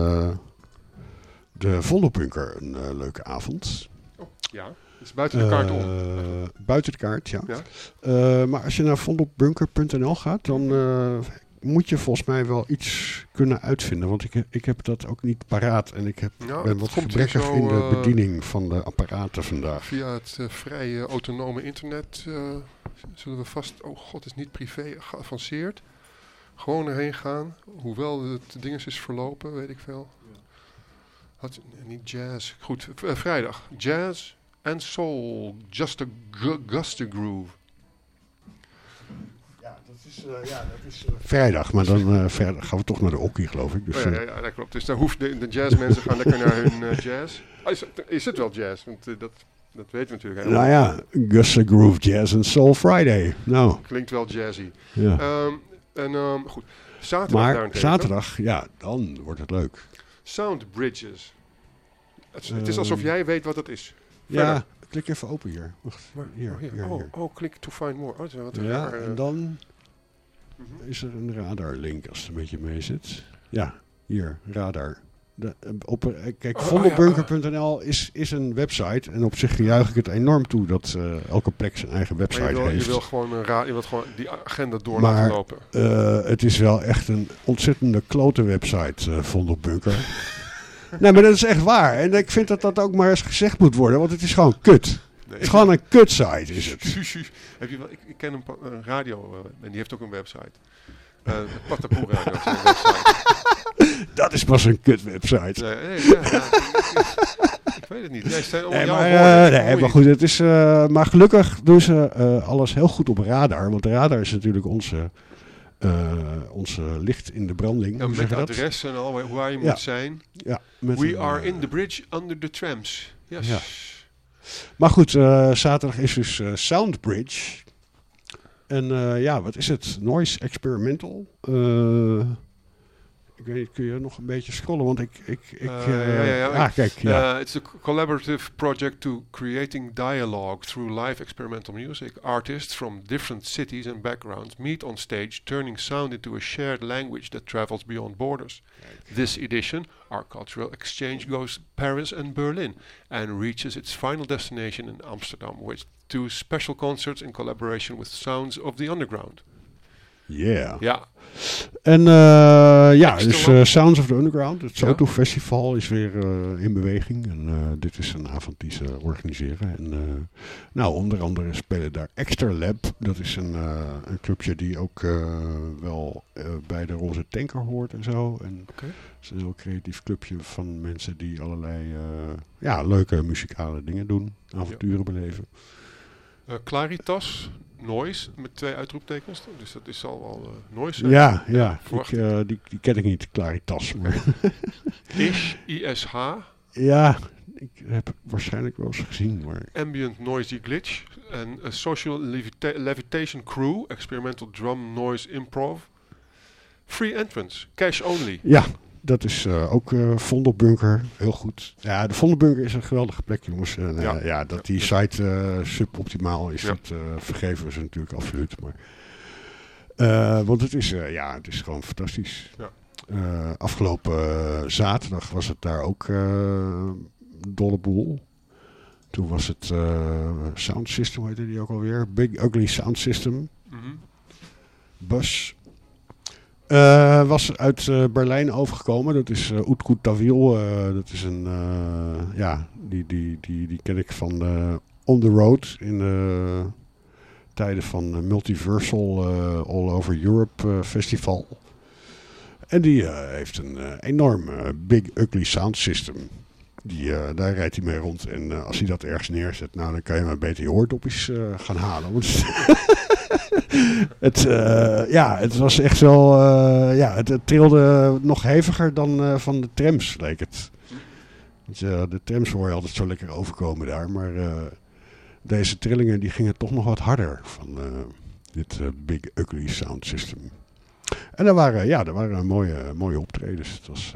de Vondelbunker een leuke avond. Oh, ja. Dus buiten de kaart om. Buiten de kaart, ja. Maar als je naar vondelbunker.nl gaat, dan moet je volgens mij wel iets kunnen uitvinden. Want ik heb dat ook niet paraat. En ik ben wat gebrekkig in de bediening van de apparaten vandaag. Via het vrije autonome internet zullen we vast... Oh god, is niet privé geavanceerd. Gewoon erheen gaan. Hoewel het dinges is verlopen, weet ik veel. Niet jazz. Goed, vrijdag. Jazz and soul. Just a groove. Ja, dat is vrijdag. Maar dan vrijdag gaan we toch naar de Okkie, geloof ik. Dus, ja, dat klopt. Dus daar hoeft de jazzmensen gaan lekker naar hun jazz. Is het wel jazz? Want dat weten we natuurlijk helemaal. Nou ja, Just a Groove Jazz and Soul Friday. Nou. Klinkt wel jazzy. Ja. Goed. Zaterdag maar daarentegen. zaterdag, ja, dan wordt het leuk. Sound Bridges. Het is alsof jij weet wat dat is. Ja, klik even open hier. Wacht, hier. Click to find more. Oh, dat is wat ja, en dan is er een radarlink als het een beetje mee zit. Ja, hier, radar. Kijk, vondelbunker.nl is een website en op zich juich ik het enorm toe dat elke plek zijn eigen website heeft. Je wilt gewoon die agenda door laten lopen. Het is wel echt een ontzettende klote website, Vondelbunker. Nee, maar dat is echt waar. En ik vind dat dat ook maar eens gezegd moet worden, want het is gewoon kut. Het is gewoon een kutsite, is het. Ik ken een radio en die heeft ook een website. Patapoe Radio heeft een website. Dat is pas een kutwebsite. Ik weet het niet. Maar goed, het is, maar gelukkig doen ze alles heel goed op radar. Want de radar is natuurlijk onze licht in de branding. Ja, met adres en al waar je moet zijn. Ja, We are in the bridge under the trams. Yes. Ja. Maar goed, zaterdag is dus Soundbridge. En wat is het? Noise Experimental. Ik weet niet, kun je nog een beetje scrollen? Want kijk. It's a collaborative project to creating dialogue through live experimental music. Artists from different cities and backgrounds meet on stage, turning sound into a shared language that travels beyond borders. This edition, our cultural exchange, goes Paris and Berlin and reaches its final destination in Amsterdam, with 2 special concerts in collaboration with Sounds of the Underground. Yeah. Ja. En dus Sounds of the Underground, het Soto Festival, is weer in beweging. En dit is een avond die ze organiseren. En onder andere spelen daar Extra Lab. Dat is een clubje die ook wel bij de Roze Tanker hoort en zo. En het is een heel creatief clubje van mensen die allerlei leuke muzikale dingen doen. Avonturen beleven. Claritas. Noise, met 2 uitroeptekens. Dus dat is al wel Noise. Die ken ik niet, Claritas. Maar ISH. Ja, ik heb het waarschijnlijk wel eens gezien. Maar Ambient Noisy Glitch. En Social Levitation Crew. Experimental Drum Noise Improv. Free Entrance. Cash Only. Ja, dat is ook Vondelbunker. Heel goed. Ja, de Vondelbunker is een geweldige plek, jongens. En, dat die site suboptimaal is, dat vergeven ze natuurlijk absoluut. Maar, want het is gewoon fantastisch. Ja. Afgelopen zaterdag was het daar ook dolle boel. Toen was het Sound System, heette die ook alweer. Big Ugly Sound System. Mm-hmm. Bus. Was uit Berlijn overgekomen. Dat is Utku Tawil. Dat is een... die ken ik van On The Road. In de tijden van Multiversal All Over Europe Festival. En die heeft een enorm Big Ugly Sound System. Daar rijdt hij mee rond. En als hij dat ergens neerzet, dan kan je maar beter je oordopjes gaan halen. Want het was echt wel... het trilde nog heviger dan van de trams, leek het. Want, de trams hoor je altijd zo lekker overkomen daar. Maar deze trillingen die gingen toch nog wat harder van dit Big Ugly Sound System. En er waren mooie optredens. Het was...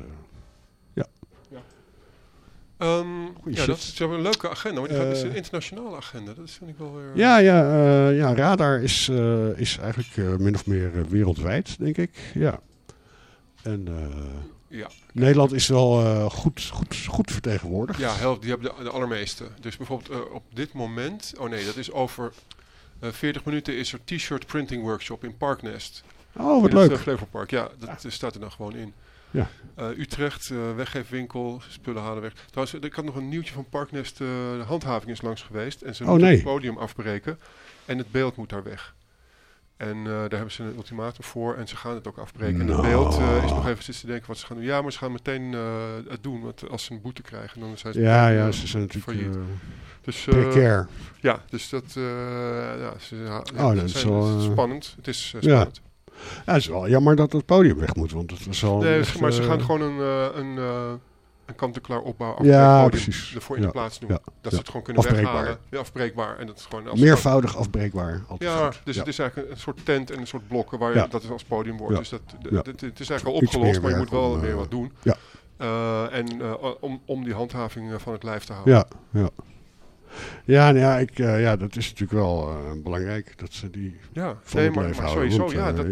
dat is een leuke agenda. Maar het is een internationale agenda. Dat vind ik wel weer... Radar is eigenlijk min of meer wereldwijd, denk ik. Ja. En Nederland is wel goed vertegenwoordigd. Ja, die hebben de allermeeste. Dus bijvoorbeeld op dit moment... Oh nee, dat is over 40 minuten is er t-shirt printing workshop in Parknest. Oh, wat leuk. Het Flevopark, dat staat er dan gewoon in. Ja. Utrecht, weggeefwinkel, spullen halen weg. Trouwens, ik had nog een nieuwtje van Parknest. De handhaving is langs geweest. En ze moeten het podium afbreken. En het beeld moet daar weg. En daar hebben ze een ultimatum voor en ze gaan het ook afbreken. En Nou. het beeld is nog even zitten te denken wat ze gaan doen. Ja, maar ze gaan meteen het doen, want als ze een boete krijgen, dan zijn ze meteen, ze zijn natuurlijk failliet. Dus, precair. ja, dus dat dat is wel, spannend. Het is ja. spannend. Ja, het is wel jammer dat het podium weg moet, want het was al... Nee, echt, maar ze gaan gewoon een kant-en-klaar opbouw Ja, podium precies. ervoor in de plaats doen. Ja. Dat Ja. ze het gewoon kunnen Afbreekbaar. weghalen. Ja, afbreekbaar. En dat is gewoon meervoudig afbreekbaar. Altijd Ja, goed. dus Ja. het is eigenlijk een soort tent en een soort blokken waar Ja. dat het als podium wordt. Ja. Dus Ja. het is eigenlijk al Iets opgelost, meer maar je moet werk wel om, weer wat doen. ja. Om die handhaving van het lijf te houden. Ja, ja. Ja, nou ja, dat is natuurlijk wel belangrijk dat ze die Ja, van nee, het maar lijf houden. sowieso, Want, ja.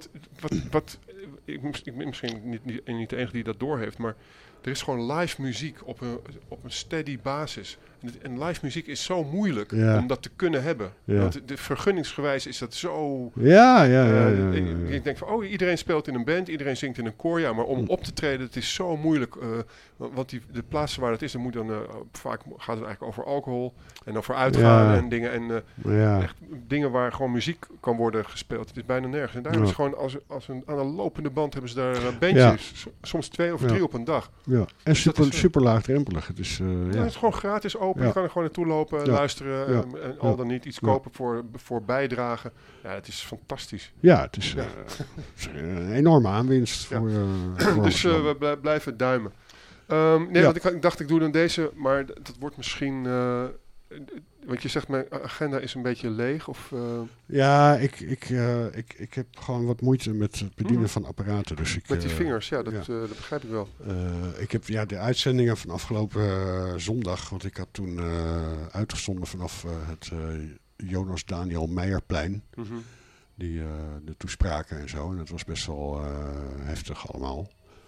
Ik ben misschien niet de enige die dat doorheeft, maar er is gewoon live muziek op een steady basis. En live muziek is zo moeilijk Ja. om dat te kunnen hebben. Ja. Want de vergunningsgewijs is dat zo... Ja. Ik denk van, iedereen speelt in een band, iedereen zingt in een koor. Ja, maar om op te treden, het is zo moeilijk. Want de plaatsen waar het is, dan moet dan vaak gaat het eigenlijk over alcohol en over uitgaan Ja. en dingen. En echt dingen waar gewoon muziek kan worden gespeeld. Het is bijna nergens. En daar hebben ze gewoon aan een lopende band hebben ze daar bandjes. Soms 2 of 3 op een dag. Ja. En Dus dat is, super laagdrempelig. Het is, het is gewoon gratis open. Ja. Je kan er gewoon naartoe lopen, luisteren Ja. en al dan niet iets kopen voor bijdragen. Ja, het is fantastisch. Ja, het is een enorme aanwinst voor Dus Amsterdam. we blijven duimen. Want ik dacht ik doe dan deze, maar dat wordt misschien... want je zegt mijn agenda is een beetje leeg of... Ja, ik heb gewoon wat moeite met het bedienen van apparaten. Dus met die vingers, dat begrijp ik wel. Ik heb de uitzendingen van afgelopen zondag, want ik had toen uitgezonden vanaf het Jonas Daniel Meijerplein. Mm-hmm. De toespraken en zo. En dat was best wel heftig allemaal.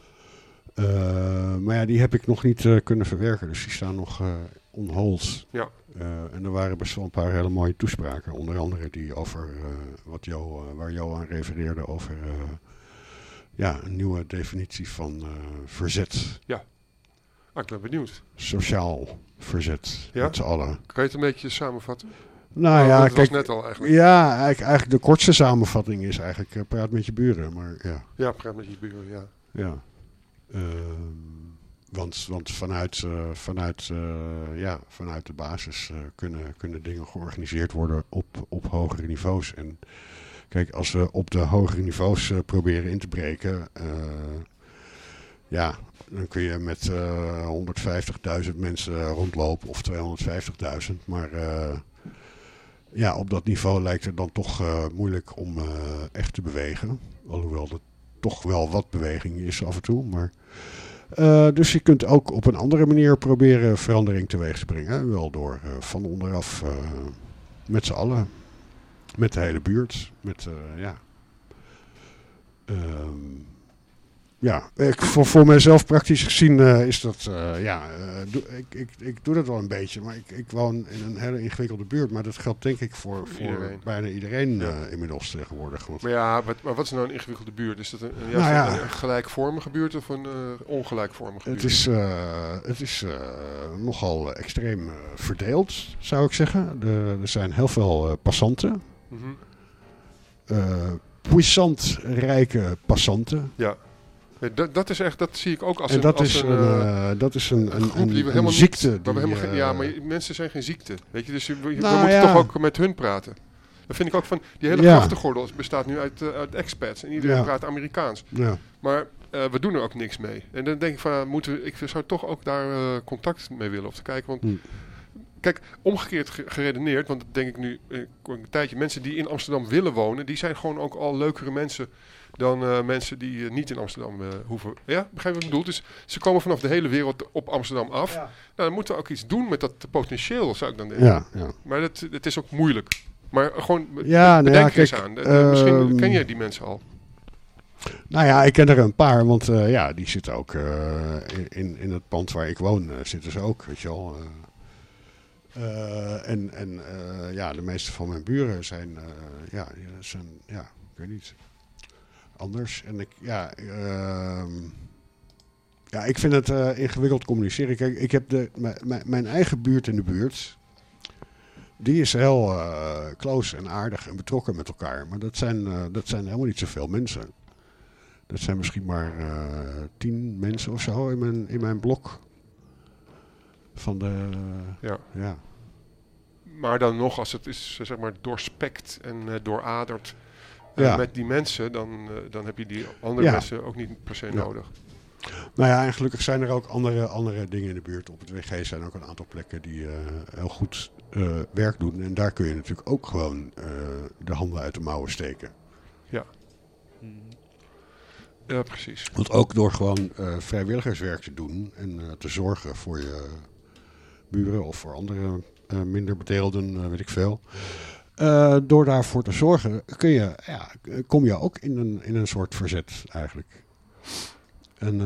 Maar ja, die heb ik nog niet kunnen verwerken. Dus die staan nog on hold. Ja. En er waren best wel een paar hele mooie toespraken. Onder andere die over waar Jo aan refereerde over een nieuwe definitie van verzet. Ja. Ik ben benieuwd. Sociaal verzet. Ja? Met z'n allen. Kan je het een beetje samenvatten? Nou ja, dat kijk, was net al eigenlijk. Ja, eigenlijk de kortste samenvatting is eigenlijk praat met je buren. Maar ja. Ja, praat met je buren, ja. Ja. Want vanuit de basis kunnen dingen georganiseerd worden op hogere niveaus. En kijk, als we op de hogere niveaus proberen in te breken, dan kun je met 150.000 mensen rondlopen of 250.000. Maar op dat niveau lijkt het dan toch moeilijk om echt te bewegen. Alhoewel er toch wel wat beweging is af en toe, maar... dus je kunt ook op een andere manier proberen verandering teweeg te brengen. Wel door van onderaf met z'n allen. Met de hele buurt. Voor mijzelf praktisch gezien is dat... ik doe dat wel een beetje. Maar ik woon in een hele ingewikkelde buurt. Maar dat geldt denk ik voor bijna iedereen inmiddels tegenwoordig. Want maar wat is nou een ingewikkelde buurt? Is dat een gelijkvormige buurt of een ongelijkvormige buurt? Het is nogal extreem verdeeld, zou ik zeggen. Er zijn heel veel passanten. Mm-hmm. Puissant rijke passanten. Ja. Dat is echt, dat zie ik ook als en een dat is een groep die we helemaal ziekte. Maar mensen zijn geen ziekte. Weet je, dus we moeten toch ook met hun praten. Dat vind ik ook van, die hele grachtengordel bestaat nu uit expats. En iedereen praat Amerikaans. Ja. Maar we doen er ook niks mee. En dan denk ik van, ik zou toch ook daar contact mee willen. Of te kijken, want... Kijk, omgekeerd geredeneerd, want dat denk ik nu een tijdje. Mensen die in Amsterdam willen wonen, die zijn gewoon ook al leukere mensen dan mensen die niet in Amsterdam hoeven. Ja, begrijp je wat ik bedoel? Dus ze komen vanaf de hele wereld op Amsterdam af. Ja. Nou, dan moeten we ook iets doen met dat potentieel, zou ik dan denken. Ja. Maar het is ook moeilijk. Maar gewoon bedenk eens aan. Misschien ken jij die mensen al. Nou ja, ik ken er een paar, want die zitten ook in het pand waar ik woon, zitten ze ook, weet je wel. De meeste van mijn buren zijn, ik weet niet, anders. En ik vind het ingewikkeld communiceren. Kijk, ik heb mijn eigen buurt in de buurt. Die is heel close en aardig en betrokken met elkaar. Maar dat zijn helemaal niet zoveel mensen. Dat zijn misschien maar 10 mensen of zo in mijn blok. Van de... ja. Maar dan nog, als het is zeg maar doorspekt en dooraderd met die mensen, dan heb je die andere mensen ook niet per se nodig. Nou ja, en gelukkig zijn er ook andere dingen in de buurt. Op het WG zijn ook een aantal plekken die heel goed werk doen. En daar kun je natuurlijk ook gewoon de handen uit de mouwen steken. Ja. Ja, precies. Want ook door gewoon vrijwilligerswerk te doen en te zorgen voor je buren of voor andere minder bedeelden, weet ik veel. Door daarvoor te zorgen kom je ook in een soort verzet eigenlijk. En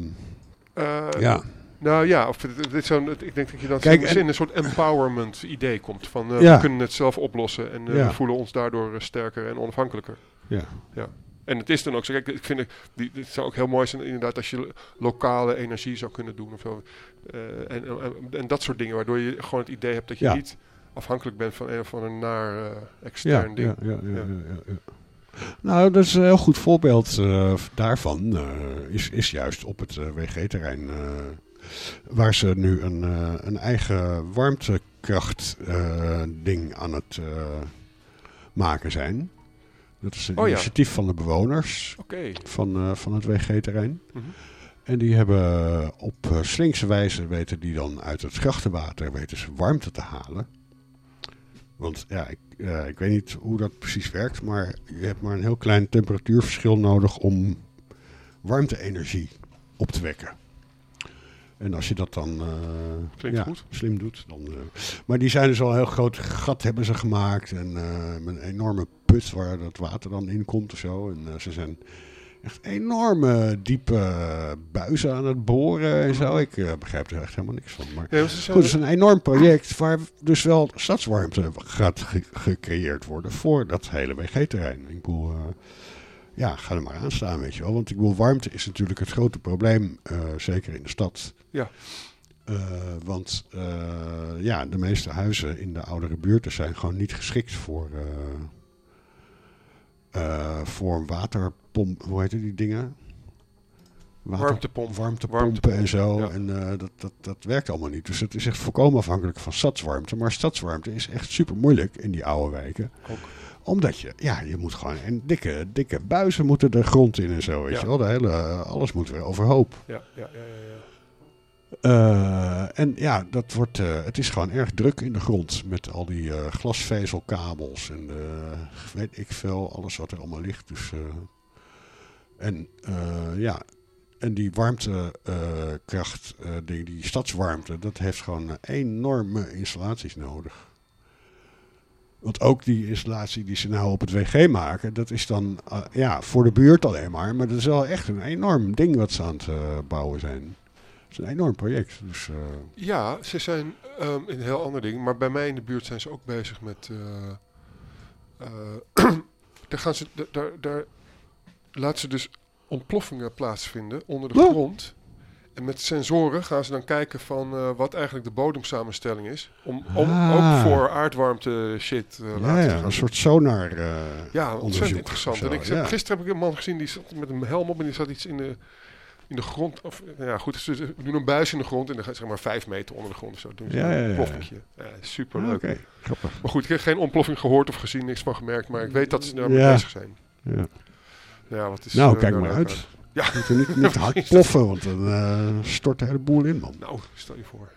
Nou ja, ik denk dat je dan in een soort empowerment idee komt. Van we kunnen het zelf oplossen en we voelen ons daardoor sterker en onafhankelijker. Ja. En het is dan ook zo, kijk, ik vind het zou ook heel mooi zijn inderdaad als je lokale energie zou kunnen doen of zo. En dat soort dingen, waardoor je gewoon het idee hebt dat je niet afhankelijk bent van een of ander naar extern ding. Ja. Nou, dat is een heel goed voorbeeld daarvan. Is juist op het WG-terrein. Waar ze nu een eigen warmtekracht ding aan het maken zijn. Dat is een initiatief van de bewoners van het WG-terrein. Mm-hmm. En die hebben op slinkse wijze weten die dan uit het grachtenwater warmte te halen. Want ik weet niet hoe dat precies werkt, maar je hebt maar een heel klein temperatuurverschil nodig om warmte-energie op te wekken. En als je dat dan goed. Slim doet. Maar die zijn dus al een heel groot gat hebben ze gemaakt. En met een enorme put waar dat water dan in komt of zo. En ze zijn echt enorme diepe buizen aan het boren en zo. Ik begrijp er echt helemaal niks van. Maar goed, het is een enorm project waar dus wel stadswarmte gaat gecreëerd worden voor dat hele WG-terrein. Ik bedoel, ga er maar aan staan, weet je wel. Want ik bedoel, warmte is natuurlijk het grote probleem, zeker in de stad. Ja. Want de meeste huizen in de oudere buurten zijn gewoon niet geschikt voor een waterpomp. Hoe heet die dingen? Warmtepompen en zo. Ja. En dat werkt allemaal niet. Dus het is echt volkomen afhankelijk van stadswarmte. Maar stadswarmte is echt super moeilijk in die oude wijken. Ook. Omdat je moet gewoon... En dikke buizen moeten de grond in en zo. Weet je wel? Alles moet weer overhoop. Ja. Het is gewoon erg druk in de grond met al die glasvezelkabels en weet ik veel, alles wat er allemaal ligt. Dus, en die warmtekracht, die stadswarmte, dat heeft gewoon enorme installaties nodig. Want ook die installatie die ze nou op het WG maken, dat is dan voor de buurt alleen maar dat is wel echt een enorm ding wat ze aan het bouwen zijn. Het is een enorm project. Dus, Ja, ze zijn een heel ander ding. Maar bij mij in de buurt zijn ze ook bezig met... daar laten ze dus ontploffingen plaatsvinden onder de grond. En met sensoren gaan ze dan kijken van wat eigenlijk de bodemsamenstelling is. Om ook voor aardwarmte shit te laten gaan. Een soort sonar ontzettend interessant. En gisteren heb ik een man gezien die zat met een helm op en die zat iets in de grond, we doen een buis in de grond en dan gaat zeg maar 5 meter onder de grond of zo. Doen ze een ontploffingje. Ja, super leuk. Okay, maar goed, ik heb geen ontploffing gehoord of gezien, niks van gemerkt, maar ik weet dat ze daarmee bezig zijn. Ja. Wat is, kijk maar uit. Ja. Je moet niet hard ploffen, want dan stort de hele boel in, man. Nou, stel je voor.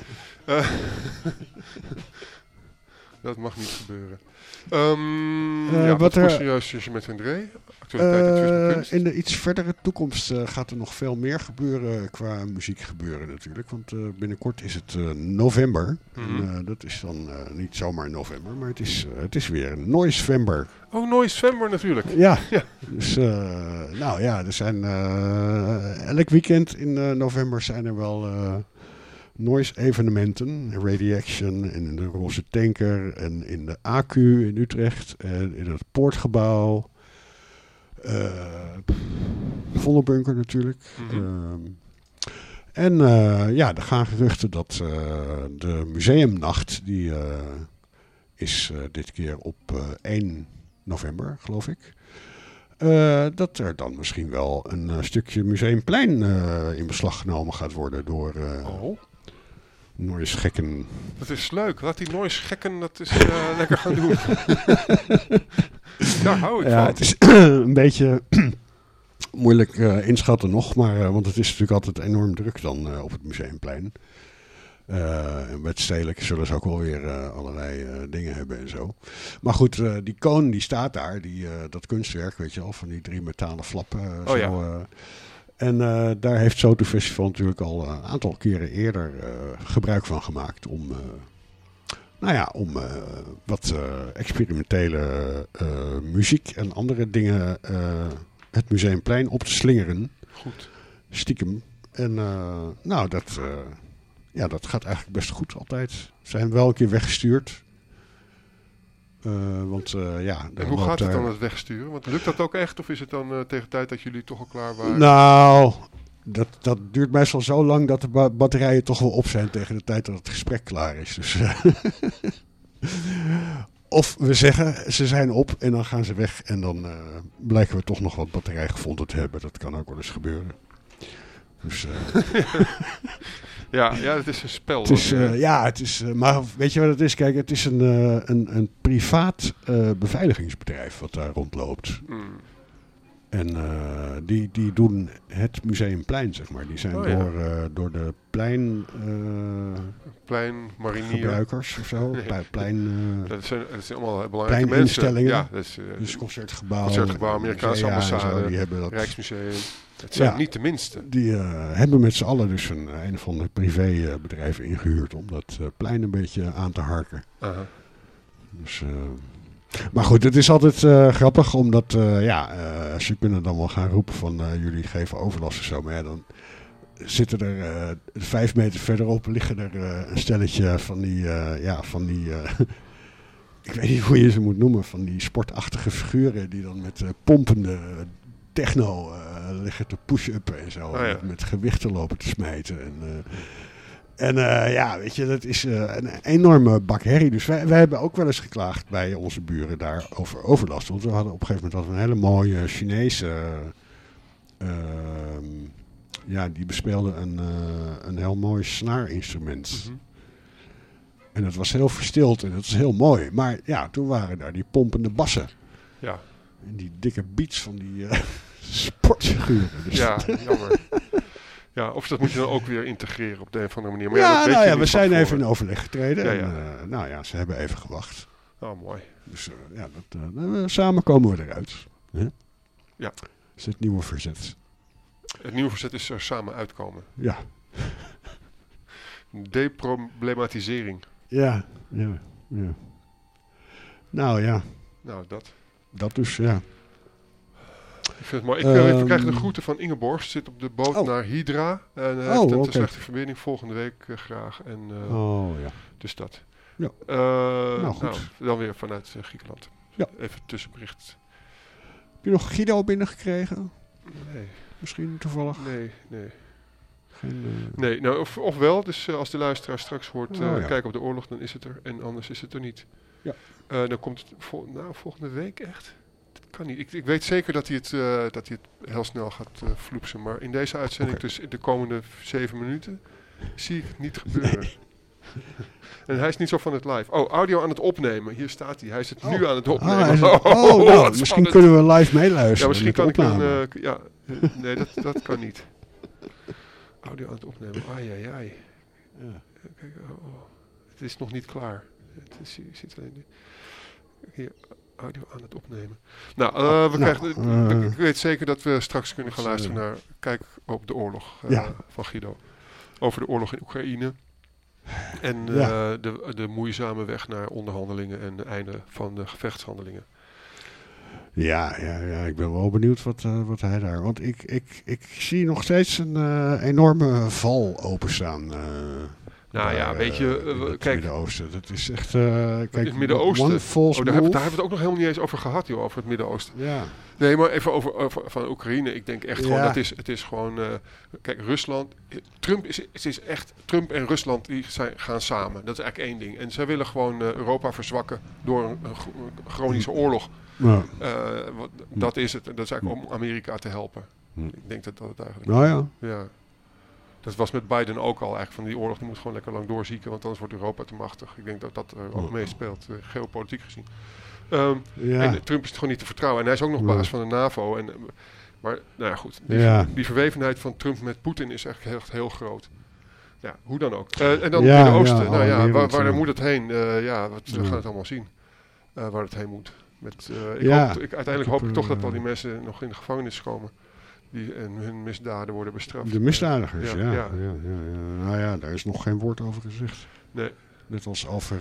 Dat mag niet gebeuren. Wat er serieus met Hendré? In de iets verdere toekomst gaat er nog veel meer gebeuren qua muziek gebeuren natuurlijk. Want binnenkort is het november. Mm-hmm. En, dat is dan niet zomaar november, maar het is weer Noisevember. Oh, Noisevember natuurlijk. Ja. Dus er zijn elk weekend in november zijn er wel noise-evenementen. Radiaction en in de Roze Tanker en in de AQ in Utrecht en in het Poortgebouw. Vondelbunker natuurlijk. Mm-hmm. Er gaan geruchten dat de museumnacht die is dit keer op 1 november, geloof ik. Dat er dan misschien wel een stukje Museumplein in beslag genomen gaat worden door noise gekken. Dat is leuk. Laat die noise gekken dat is lekker gaan doen. Daar hou ik van. Het is een beetje moeilijk inschatten nog, maar want het is natuurlijk altijd enorm druk dan op het Museumplein. Met stedelijk zullen ze ook wel weer allerlei dingen hebben en zo. Maar goed, die koon die staat daar, dat kunstwerk, weet je wel, van die 3 metalen flappen. En daar heeft Soto Festival natuurlijk al een aantal keren eerder gebruik van gemaakt om wat experimentele muziek en andere dingen het Museumplein op te slingeren. Goed. Stiekem. En dat gaat eigenlijk best goed altijd. Ze zijn wel een keer weggestuurd. En hoe gaat het dan het wegsturen? Want lukt dat ook echt? Of is het dan tegen de tijd dat jullie toch al klaar waren? Nou, dat duurt meestal zo lang dat de batterijen toch wel op zijn tegen de tijd dat het gesprek klaar is. Dus, of we zeggen, ze zijn op en dan gaan ze weg. En dan blijken we toch nog wat batterij gevonden te hebben. Dat kan ook wel eens gebeuren. Dus... Ja, het is een spel. Het is, maar weet je wat het is? Kijk, het is een privaat beveiligingsbedrijf wat daar rondloopt. Mm. En die doen het Museumplein, zeg maar. Die zijn door de pleingebruikers of zo. Dat zijn allemaal belangrijke mensen. Ja, dus Concertgebouw, Amerikaanse ambassade, die hebben dat, Rijksmuseum. Het zijn niet de minste. Die hebben met z'n allen dus een of ander privébedrijf ingehuurd om dat plein een beetje aan te harken. Dus, maar goed, het is altijd grappig, omdat ze kunnen dan wel gaan roepen van jullie geven overlast of zo. Maar dan zitten er 5 meter verderop liggen er een stelletje van die ik weet niet hoe je ze moet noemen, van die sportachtige figuren die dan met pompende techno liggen te push-uppen en zo. Met gewichten lopen te smijten. Weet je, dat is een enorme bak herrie. Dus wij hebben ook wel eens geklaagd bij onze buren daar over overlast. Want we hadden op een gegeven moment een hele mooie Chinese... die bespeelde een heel mooi snaarinstrument. Mm-hmm. En dat was heel verstild en dat was heel mooi. Maar ja, toen waren daar die pompende bassen. Ja. En die dikke beats van die sportfiguren. Dus ja, jammer. Ja, of dat moet je dan ook weer integreren op de een of andere manier. Maar we zijn even in overleg getreden. En ze hebben even gewacht. Oh, mooi. Dus samen komen we eruit. Hè? Ja. Dat is het nieuwe verzet. Het nieuwe verzet is er samen uitkomen. Ja. Deproblematisering. Ja. Nou ja. Nou, dat. Dat dus, ja. Ik vind het mooi. Ik krijg de groeten van Ingeborg. Ze zit op de boot naar Hydra. En heeft een slechte verbinding volgende week graag. En, dus dat. Ja. Goed. Dan weer vanuit Griekenland. Ja. Even tussenbericht. Heb je nog Guido binnengekregen? Nee. Misschien toevallig? Nee. Geen, Nee, nou, ofwel, dus als de luisteraar straks hoort kijken op de oorlog, dan is het er. En anders is het er niet. Ja. Dan komt het volgende week echt. Dat kan niet. Ik weet zeker dat hij het heel snel gaat floepsen. Maar in deze uitzending, dus in de komende 7 minuten, zie ik het niet gebeuren. Nee. En hij is niet zo van het live. Oh, audio aan het opnemen. Hier staat hij. Hij is het nu aan het opnemen. Misschien kunnen we live meeluisteren. Ja, misschien kan ik dan... nee, dat kan niet. Audio aan het opnemen. Ai. Ja. Kijk, het is nog niet klaar. Je ziet alleen hier audio aan het opnemen. Nou, ik weet zeker dat we straks kunnen gaan luisteren naar Kijk op de oorlog van Guido. Over de oorlog in Oekraïne. En de moeizame weg naar onderhandelingen en het einde van de gevechtshandelingen. Ja, ik ben wel benieuwd wat hij daar... Want ik zie nog steeds een enorme val openstaan. Nou ja, weet je, in het kijk. Midden-Oosten, dat is echt... kijk, Het Midden-Oosten. one false Daar hebben move. we het ook nog helemaal niet eens over gehad, joh, over het Midden-Oosten. Ja. Nee, maar even over van Oekraïne. Ik denk echt gewoon, Ja. het is gewoon... kijk, Rusland... Trump en Rusland die gaan samen. Dat is eigenlijk één ding. En zij willen gewoon Europa verzwakken door een chronische oorlog. Ja. Dat is het. Dat is eigenlijk om Amerika te helpen. Ik denk dat het eigenlijk... Nou ja. Ja. Dat was met Biden ook al eigenlijk. Van die oorlog die moet gewoon lekker lang doorzieken. Want anders wordt Europa te machtig. Ik denk dat dat ook meespeelt. Geopolitiek gezien. Ja. En Trump is gewoon niet te vertrouwen. En hij is ook nog baas van de NAVO. Maar nou ja, goed. Die verwevenheid van Trump met Poetin is echt heel groot. Ja, hoe dan ook. En dan Ja, Midden-Oosten. ja, Nou ja, wereld, waar ja. moet het heen? We gaan het allemaal zien. Waar het heen moet. Uiteindelijk hoop ik toch dat al die mensen nog in de gevangenis komen. En hun misdaden worden bestraft. De misdadigers, Ja. ja. Nou ja, daar is nog geen woord over gezegd. Nee. Net als over,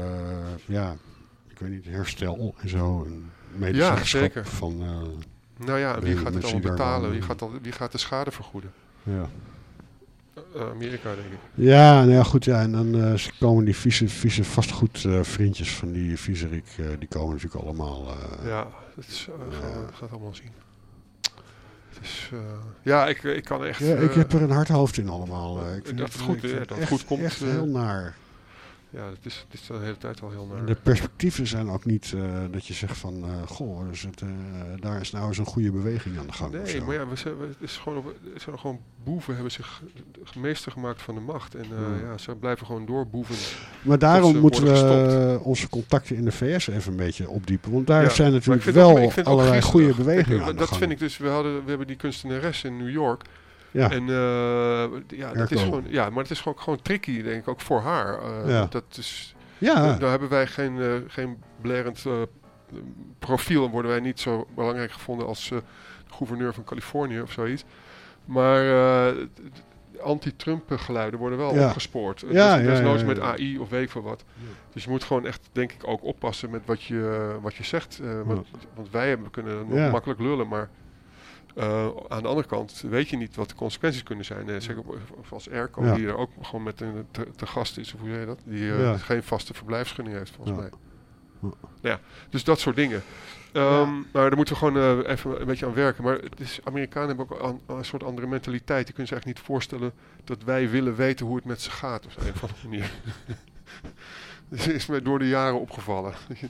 ik weet niet, herstel en zo. En medisch zeker. Van... Nou ja, wie gaat het mensen allemaal die daar betalen? wonen. Wie gaat de schade vergoeden? Ja. Amerika, denk ik. Ja, nou ja, goed. Ja, en dan komen die vieze vastgoedvriendjes van die viezerik, die komen natuurlijk allemaal... Ja, dat gaat allemaal zien. Het is, ik kan echt... Ja, ik heb er een hard hoofd in allemaal. Ik vind dat het goed, dat het goed komt. Echt heel naar. Ja, het is de hele tijd al heel naar. De perspectieven zijn ook niet dat je zegt van... daar is nou eens een goede beweging aan de gang. Nee, maar ja, het zijn gewoon boeven hebben zich meester gemaakt van de macht. En ze blijven gewoon doorboeven. Maar daarom moeten we gestopt. onze contacten in de VS even een beetje opdiepen. Want daar zijn maar natuurlijk ik wel vind allerlei ook goede bewegingen aan de Dat gang. vind ik dus. We hebben die kunstenares in New York. Ja. En dat is gewoon, maar het is gewoon tricky, denk ik, ook voor haar. Dat is, daar hebben wij geen blerend profiel en worden wij niet zo belangrijk gevonden als de gouverneur van Californië of zoiets. Maar anti-Trump geluiden worden wel opgespoord. Desnoods met AI of weet ik veel wat. Dus je moet gewoon echt, denk ik, ook oppassen met wat je zegt. Want wij kunnen nog makkelijk lullen, maar... aan de andere kant weet je niet wat de consequenties kunnen zijn. Zeker als Erco, die er ook gewoon met te gast is, of hoe zeg je dat? Die geen vaste verblijfsvergunning heeft, volgens mij. Ja, dus dat soort dingen. Maar daar moeten we gewoon even een beetje aan werken. Maar Amerikanen hebben ook een soort andere mentaliteit. Die kunnen zich eigenlijk niet voorstellen dat wij willen weten hoe het met ze gaat. Op een of andere manier. Dat is mij door de jaren opgevallen.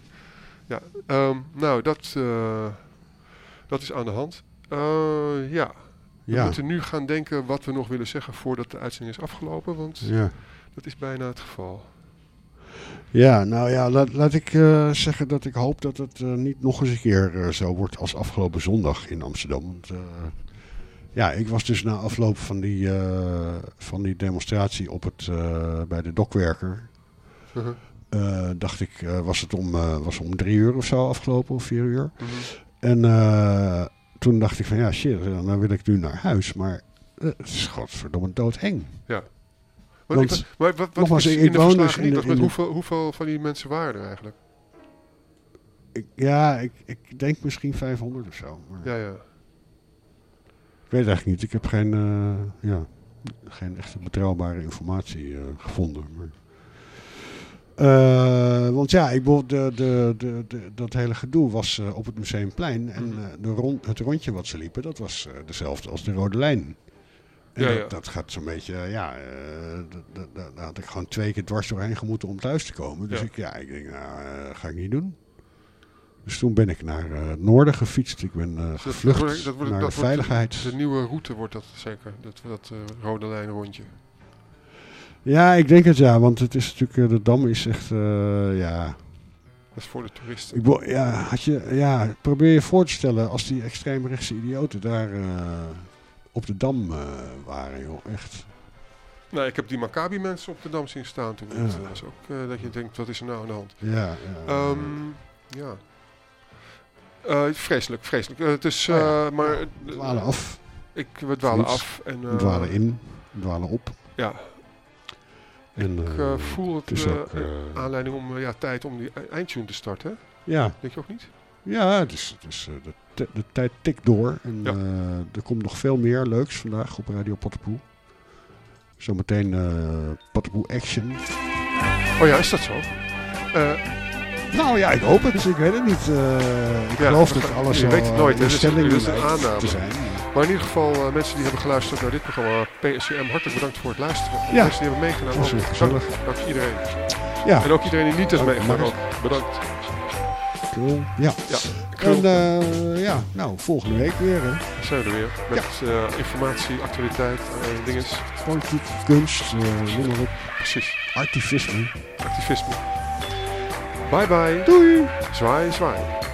Dat is aan de hand. We moeten nu gaan denken wat we nog willen zeggen voordat de uitzending is afgelopen, want dat is bijna het geval. Ja, nou ja, laat ik zeggen dat ik hoop dat het niet nog eens een keer zo wordt als afgelopen zondag in Amsterdam. Want ik was dus na afloop van die demonstratie bij de dokwerker, dacht ik, was het om 3 uur of zo afgelopen, of 4 uur. En toen dacht ik van shit, dan wil ik nu naar huis. Maar het is godverdomme doodeng. Ja. Want, wat nogmaals, ik ik woon dus hoeveel van die mensen waren er eigenlijk? Ik denk misschien 500 of zo. Maar ja. Ik weet eigenlijk niet. Ik heb geen echte betrouwbare informatie gevonden. Maar... want dat hele gedoe was op het Museumplein. En het rondje wat ze liepen, dat was dezelfde als de Rode Lijn. En dat gaat zo'n beetje, daar had ik gewoon 2 keer dwars doorheen gemoeten om thuis te komen. Dus ik denk, ga ik niet doen. Dus toen ben ik naar het noorden gefietst. Ik ben gevlucht naar de veiligheid. De nieuwe route wordt dat zeker, dat Rode Lijn rondje. Ja, ik denk het want het is natuurlijk, de Dam is echt, Dat is voor de toeristen. Probeer je voor te stellen als die extreemrechtse idioten daar op de Dam waren, joh, echt. Nee, ik heb die Maccabi-mensen op de Dam zien staan toen. Dat was ook dat je denkt, wat is er nou aan de hand? Vreselijk. Het is, maar... We dwalen af. We dwalen af. We dwalen in, we dwalen op. Ja. En, ik voel het ook, aanleiding om tijd om die eindtune te starten. Hè? Ja. Denk je ook niet? Ja, de tijd tikt door. En er komt nog veel meer leuks vandaag op Radio Pottenpoel. Zometeen Patapoe Action. Oh ja, is dat zo? Nou ja, ik hoop het. Ik weet het niet. Ik geloof dat alles je weet het nooit, hè. in stelling Dit is een lijkt aanname. te zijn. Maar in ieder geval, mensen die hebben geluisterd naar dit programma PSCM, hartelijk bedankt voor het luisteren. En Ja. mensen die hebben meegedaan, Dat is ook gezellig. dank iedereen. Ja. En ook iedereen die niet is Ook meegedaan, Mark. ook bedankt. Cool. Ja. Ja, En nou, volgende week weer. Hè. zijn we er weer. Met informatie, actualiteit, dinges. Politiek, kunst, noem maar op. Precies. Activisme. Activisme. Bye bye. Doei. Zwaai, zwaai.